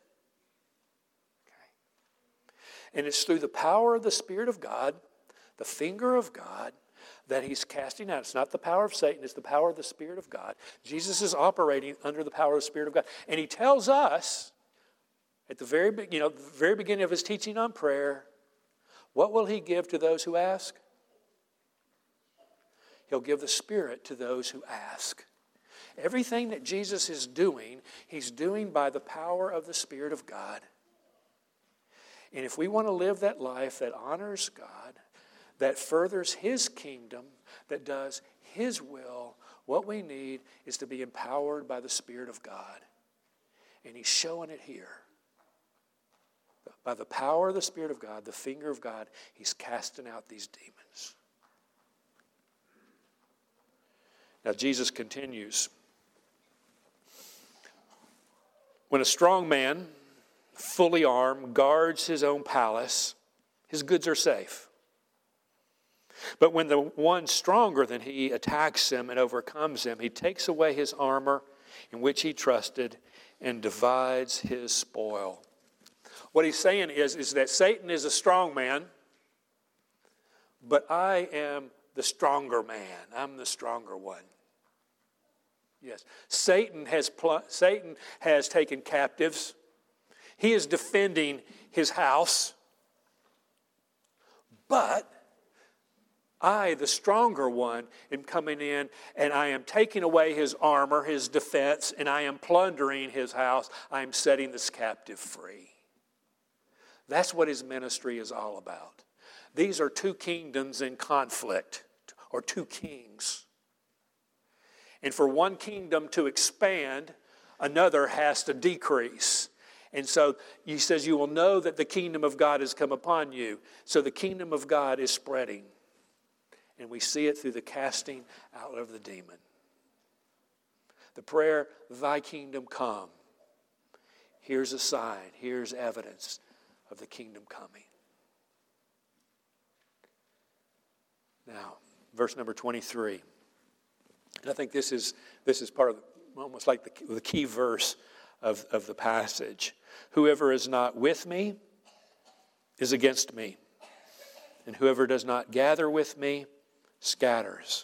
And it's through the power of the Spirit of God, the finger of God, that he's casting out. It's not the power of Satan, it's the power of the Spirit of God. Jesus is operating under the power of the Spirit of God. And he tells us at the very, you know, the very beginning of his teaching on prayer, what will he give to those who ask? He'll give the Spirit to those who ask. Everything that Jesus is doing, he's doing by the power of the Spirit of God. And if we want to live that life that honors God, that furthers his kingdom, that does his will, what we need is to be empowered by the Spirit of God. And he's showing it here. By the power of the Spirit of God, the finger of God, he's casting out these demons. Now Jesus continues. When a strong man, fully armed, guards his own palace, his goods are safe. But when the one stronger than he attacks him and overcomes him, he takes away his armor in which he trusted and divides his spoil. What he's saying is, is that Satan is a strong man, but I am the stronger man. I'm the stronger one. Yes, Satan has pl- Satan has taken captives. He is defending his house. But I, the stronger one, am coming in and I am taking away his armor, his defense, and I am plundering his house. I am setting this captive free. That's what his ministry is all about. These are two kingdoms in conflict, or two kings. And for one kingdom to expand, another has to decrease. And so he says, you will know that the kingdom of God has come upon you. So the kingdom of God is spreading. And we see it through the casting out of the demon. The prayer, thy kingdom come. Here's a sign. Here's evidence of the kingdom coming. Now, verse number twenty-three. And I think this is this is part of the, almost like the, the key verse of, of the passage. Whoever is not with me is against me. And whoever does not gather with me scatters.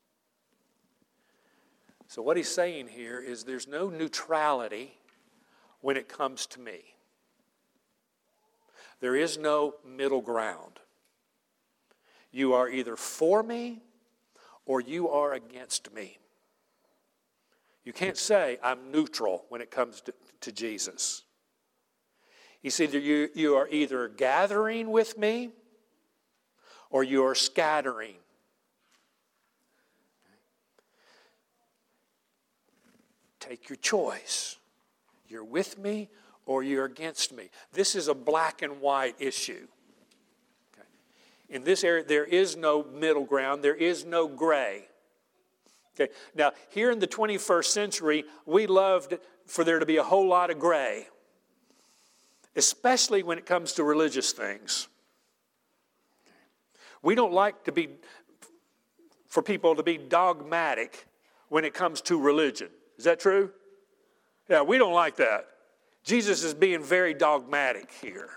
So what he's saying here is there's no neutrality when it comes to me. There is no middle ground. You are either for me or you are against me. You can't say I'm neutral when it comes to, to Jesus. You see, you, you are either gathering with me or you are scattering. Take your choice. You're with me or you're against me. This is a black and white issue. Okay. In this area, there is no middle ground. There is no gray. Okay. Now, here in the twenty-first century, we loved for there to be a whole lot of gray, especially when it comes to religious things. We don't like to be, for people to be dogmatic when it comes to religion. Is that true? Yeah, we don't like that. Jesus is being very dogmatic here.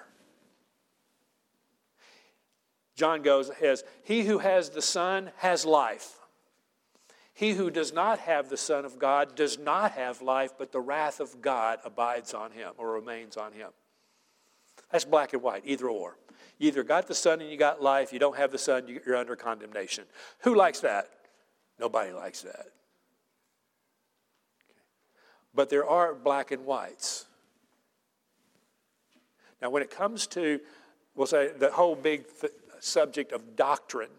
John goes, has, he who has the Son has life. He who does not have the Son of God does not have life, but the wrath of God abides on him or remains on him. That's black and white, either or. You either got the Son and you got life. You don't have the Son, you're under condemnation. Who likes that? Nobody likes that. But there are black and whites. Now, when it comes to, we'll say, the whole big th- subject of doctrine,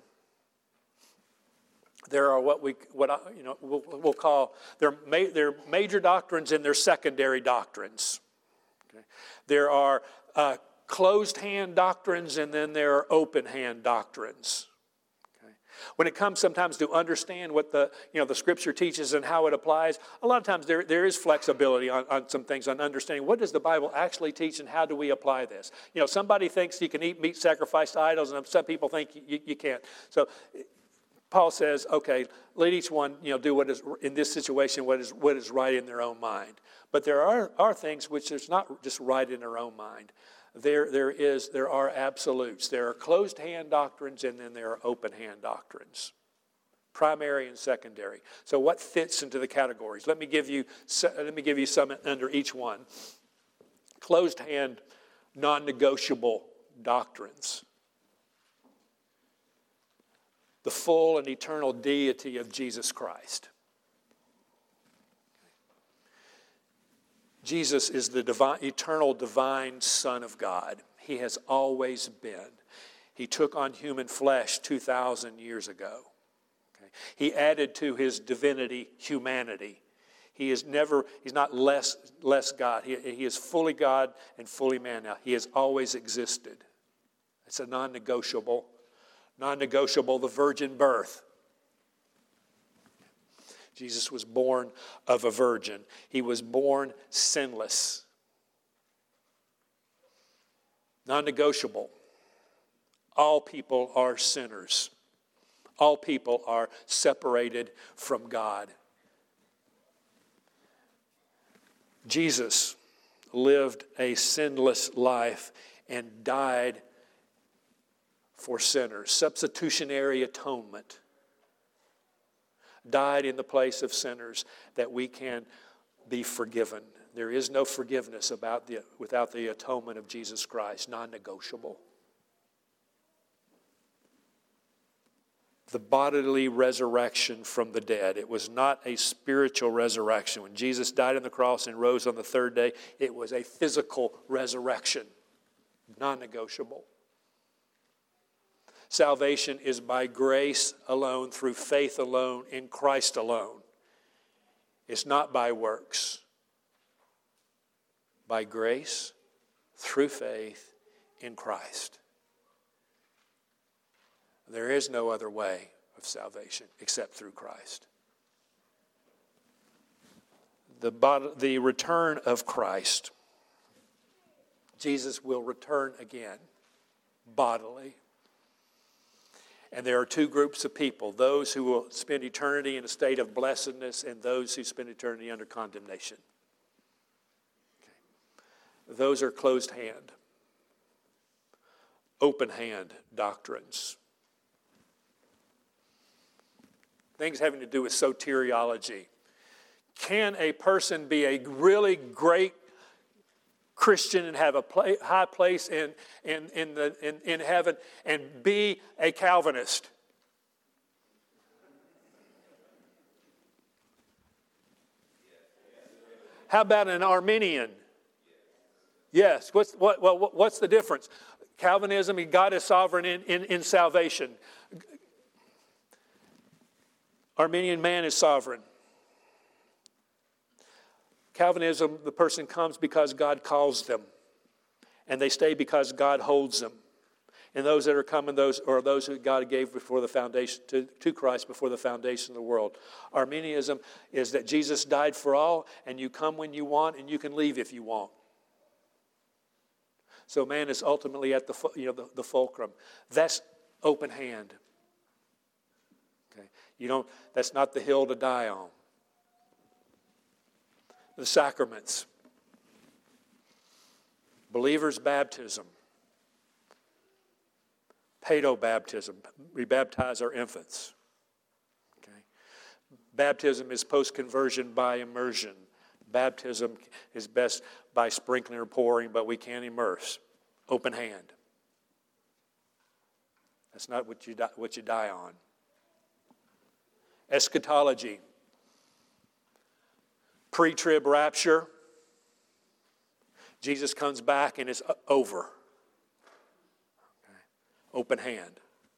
there are what we, what I, you know, we'll, we'll call there ma- there are major doctrines and there are secondary doctrines. Okay? There are uh, closed hand doctrines and then there are open hand doctrines. Okay? When it comes sometimes to understand what the you know the Scripture teaches and how it applies, a lot of times there there is flexibility on, on some things, on understanding what does the Bible actually teach and how do we apply this. You know, somebody thinks you can eat meat sacrificed to idols, and some people think you, you can't. So Paul says, okay, let each one, you know, do what is, in this situation, what is what is right in their own mind. But there are, are things which is not just right in their own mind. There, there is, there are absolutes. There are closed hand doctrines and then there are open hand doctrines. Primary and secondary. So what fits into the categories? Let me give you, let me give you some under each one. Closed hand, non-negotiable doctrines. The full and eternal deity of Jesus Christ. Jesus is the divine, eternal divine Son of God. He has always been. He took on human flesh two thousand years ago. Okay. He added to his divinity humanity. He is never, he's not less, less God. He, he is fully God and fully man now. He has always existed. It's a non-negotiable Non-negotiable, the virgin birth. Jesus was born of a virgin. He was born sinless. Non-negotiable. All people are sinners. All people are separated from God. Jesus lived a sinless life and died for sinners. Substitutionary atonement. Died in the place of sinners that we can be forgiven. There is no forgiveness about the, without the atonement of Jesus Christ. Non-negotiable. The bodily resurrection from the dead. It was not a spiritual resurrection. When Jesus died on the cross and rose on the third day, it was a physical resurrection. Non-negotiable. Salvation is by grace alone, through faith alone, in Christ alone. It's not by works. By grace, through faith, in Christ. There is no other way of salvation except through Christ. The, bod- the return of Christ. Jesus will return again, bodily. And there are two groups of people, those who will spend eternity in a state of blessedness and those who spend eternity under condemnation. Okay. Those are closed hand, open hand doctrines. Things having to do with soteriology. Can a person be a really great Christian and have a play, high place in, in, in, the, in, in heaven and be a Calvinist? How about an Arminian? Yes. What's, what, well, what's the difference? Calvinism, God is sovereign in, in, in salvation. Arminian, man is sovereign. Calvinism, the person comes because God calls them. And they stay because God holds them. And those that are coming, those are those who God gave before the foundation to, to Christ before the foundation of the world. Arminianism is that Jesus died for all, and you come when you want, and you can leave if you want. So man is ultimately at the you know the, the fulcrum. That's open hand. Okay, you don't. That's not the hill to die on. The sacraments. Believers' baptism. Paedo-baptism. We baptize our infants. Okay. Baptism is post-conversion by immersion. Baptism is best by sprinkling or pouring, but we can't immerse. Open hand. That's not what you die, what you die on. Eschatology. Pre-trib rapture. Jesus comes back and it's over. Open hand.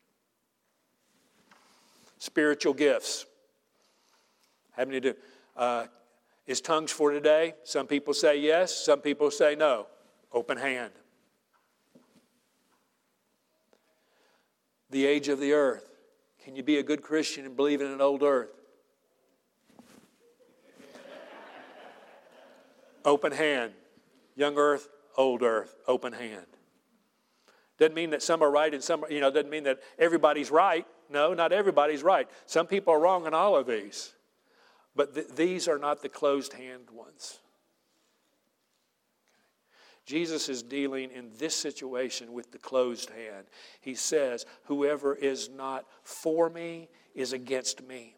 Spiritual gifts. Having to do. Uh, is tongues for today? Some people say yes. Some people say no. Open hand. The age of the earth. Can you be a good Christian and believe in an old earth? Open hand. Young earth, old earth. Open hand. Doesn't mean that some are right and some, you know, doesn't mean that everybody's right. No, not everybody's right. Some people are wrong in all of these. But th- these are not the closed hand ones. Jesus is dealing in this situation with the closed hand. He says, whoever is not for me is against me.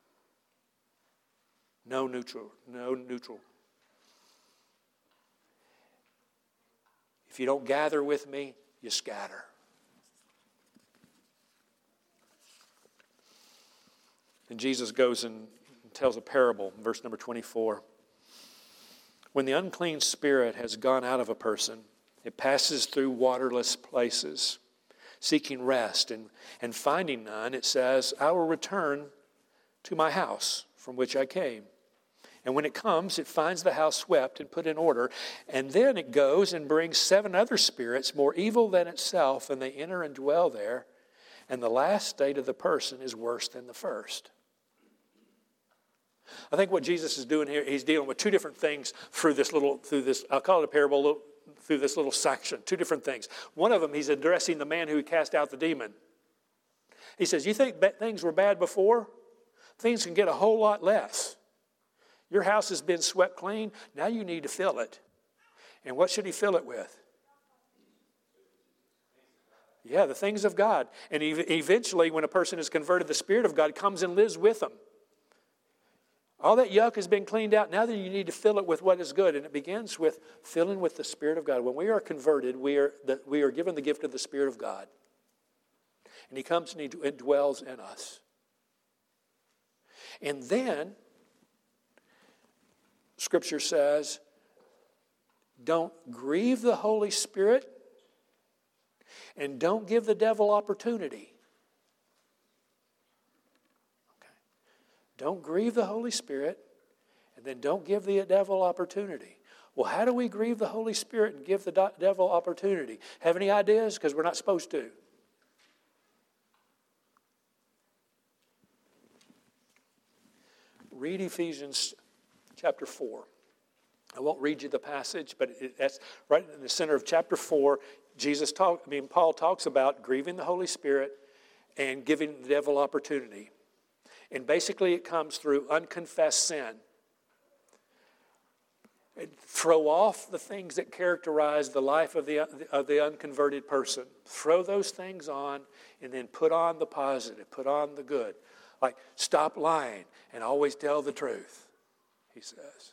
No neutral, no neutral. If you don't gather with me, you scatter. And Jesus goes and tells a parable, verse number twenty-four. When the unclean spirit has gone out of a person, it passes through waterless places, seeking rest, and, and finding none, it says, I will return to my house from which I came. And when it comes, it finds the house swept and put in order. And then it goes and brings seven other spirits more evil than itself, and they enter and dwell there. And the last state of the person is worse than the first. I think what Jesus is doing here, he's dealing with two different things through this little, through this, I'll call it a parable, through this little section. Two different things. One of them, he's addressing the man who cast out the demon. He says, you think things were bad before? Things can get a whole lot less. Your house has been swept clean. Now you need to fill it. And what should he fill it with? Yeah, the things of God. And eventually, when a person is converted, the Spirit of God comes and lives with them. All that yuck has been cleaned out. Now that you need to fill it with what is good. And it begins with filling with the Spirit of God. When we are converted, we are, the, we are given the gift of the Spirit of God. And he comes and he dwells in us. And then Scripture says, don't grieve the Holy Spirit and don't give the devil opportunity. Okay. Don't grieve the Holy Spirit and then don't give the devil opportunity. Well, how do we grieve the Holy Spirit and give the devil opportunity? Have any ideas? Because we're not supposed to. Read Ephesians chapter four. I won't read you the passage, but it, that's right in the center of chapter four. Jesus talk, I mean, Paul talks about grieving the Holy Spirit and giving the devil opportunity. And basically it comes through unconfessed sin. And throw off the things that characterize the life of the, of the unconverted person. Throw those things on and then put on the positive, put on the good. Like, stop lying and always tell the truth, he says.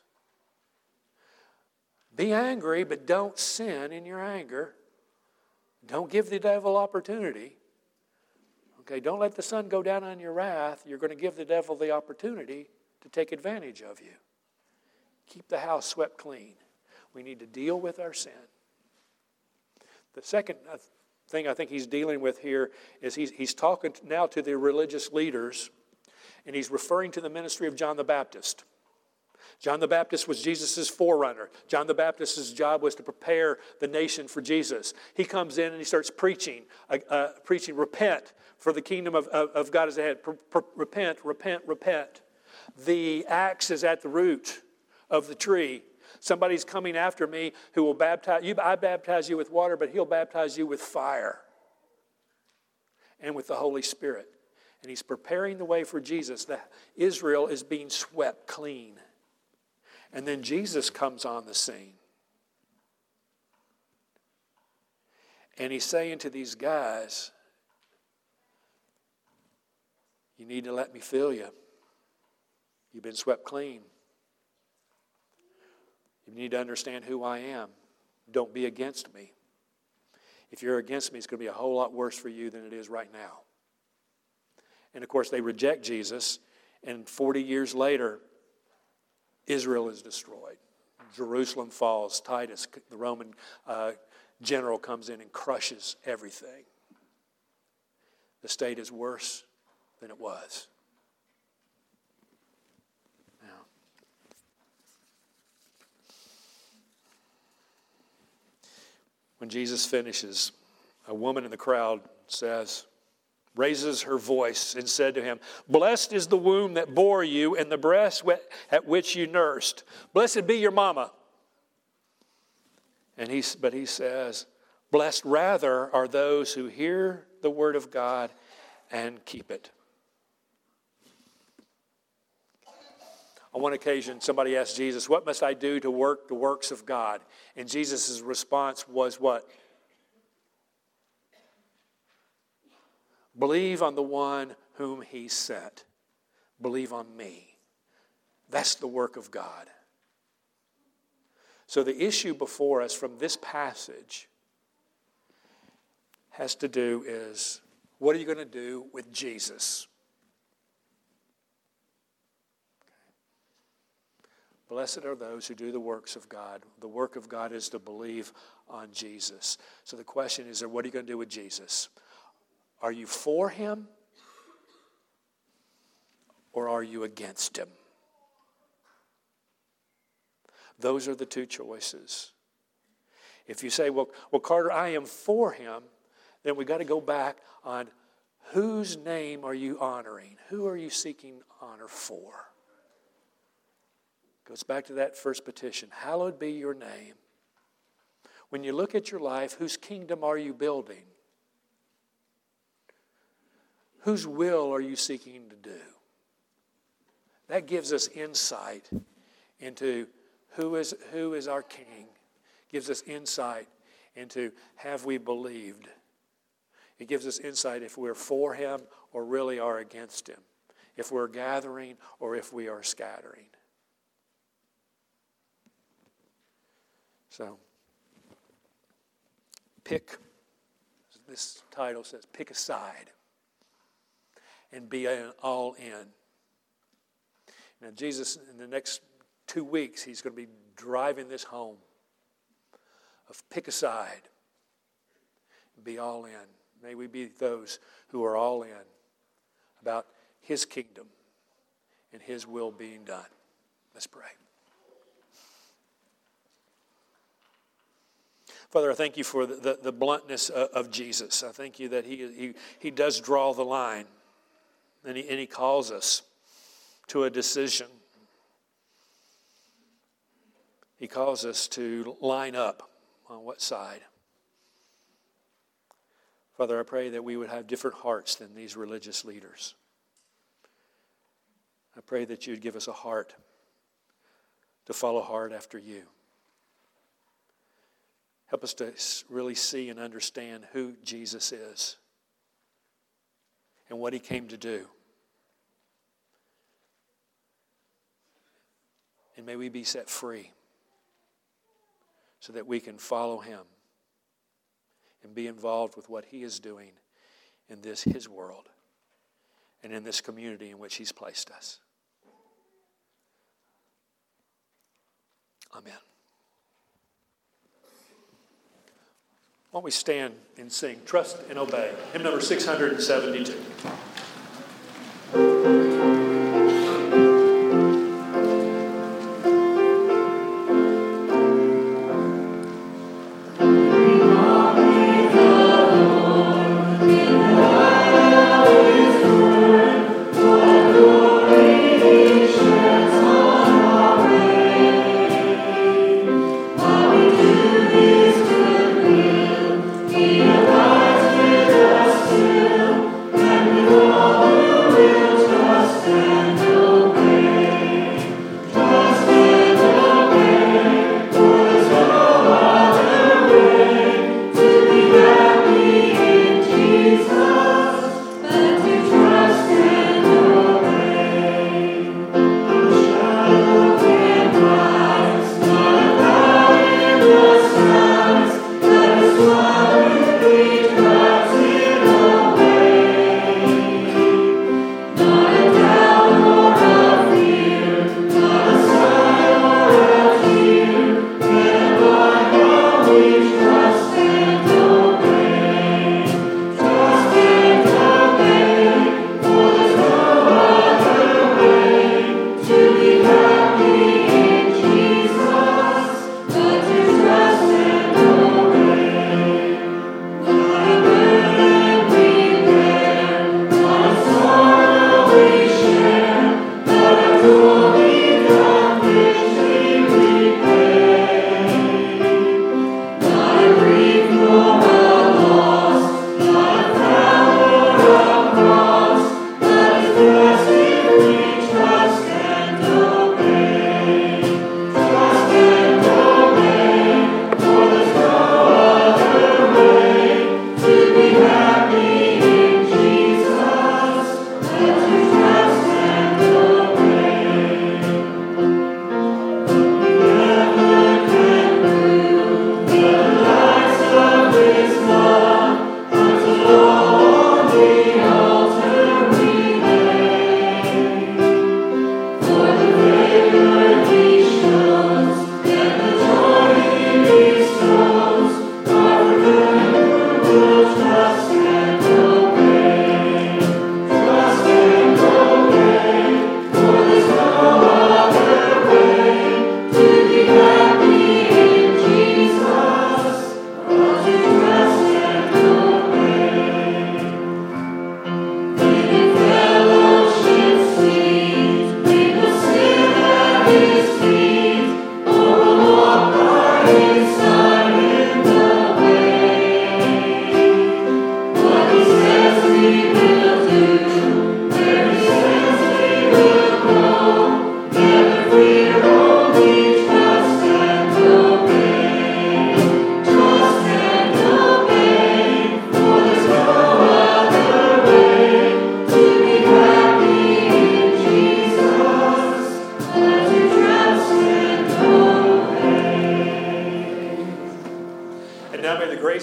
Be angry, but don't sin in your anger. Don't give the devil opportunity. Okay, don't let the sun go down on your wrath. You're going to give the devil the opportunity to take advantage of you. Keep the house swept clean. We need to deal with our sin. The second thing I think he's dealing with here is he's, he's talking now to the religious leaders, and he's referring to the ministry of John the Baptist. John the Baptist was Jesus' forerunner. John the Baptist's job was to prepare the nation for Jesus. He comes in and he starts preaching, uh, uh, preaching, repent, for the kingdom of, of, of God is ahead. P- p- repent, repent, repent. The axe is at the root of the tree. Somebody's coming after me who will baptize you. I baptize you with water, but he'll baptize you with fire and with the Holy Spirit. And he's preparing the way for Jesus. The, Israel is being swept clean. And then Jesus comes on the scene. And he's saying to these guys, you need to let me fill you. You've been swept clean. You need to understand who I am. Don't be against me. If you're against me, it's going to be a whole lot worse for you than it is right now. And of course, they reject Jesus. And forty years later, Israel is destroyed. Jerusalem falls. Titus, the Roman uh, general, comes in and crushes everything. The state is worse than it was. Now, when Jesus finishes, a woman in the crowd says, raises her voice and said to him, blessed is the womb that bore you and the breast at which you nursed. Blessed be your mama. And he, but he says, blessed rather are those who hear the word of God and keep it. On one occasion, somebody asked Jesus, what must I do to work the works of God? And Jesus' response was what? Believe on the one whom he sent. Believe on me. That's the work of God. So the issue before us from this passage has to do is, what are you going to do with Jesus? Blessed are those who do the works of God. The work of God is to believe on Jesus. So the question is, what are you going to do with Jesus? Are you for him or are you against him? Those are the two choices. If you say, well, well, Carter, I am for him, then we've got to go back on whose name are you honoring? Who are you seeking honor for? Goes back to that first petition. Hallowed be your name. When you look at your life, whose kingdom are you building? Whose will are you seeking to do? That gives us insight into who is, who is our King. Gives us insight into have we believed. It gives us insight if we're for him or really are against him. If we're gathering or if we are scattering. So, pick, this title says, pick a side and be all in. Now, Jesus, in the next two weeks, he's going to be driving this home of pick a side and be all in. May we be those who are all in about his kingdom and his will being done. Let's pray. Father, I thank you for the, the, the bluntness of, of Jesus. I thank you that he, he, he does draw the line, and he, and he calls us to a decision. He calls us to line up on what side. Father, I pray that we would have different hearts than these religious leaders. I pray that you'd give us a heart to follow hard after you. Help us to really see and understand who Jesus is and what he came to do. And may we be set free so that we can follow him and be involved with what he is doing in this, his world, and in this community in which he's placed us. Amen. Why don't we stand and sing Trust and Obey, hymn number six hundred seventy-two.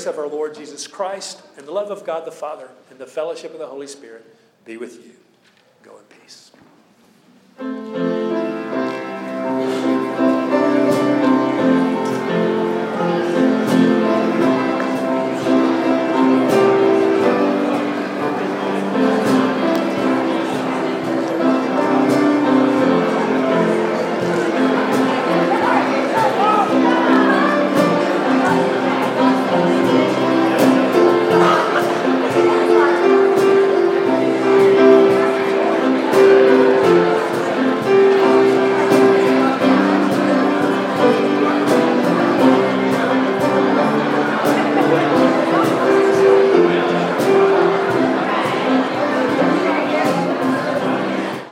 grace of our Lord Jesus Christ and the love of God the Father and the fellowship of the Holy Spirit be with you.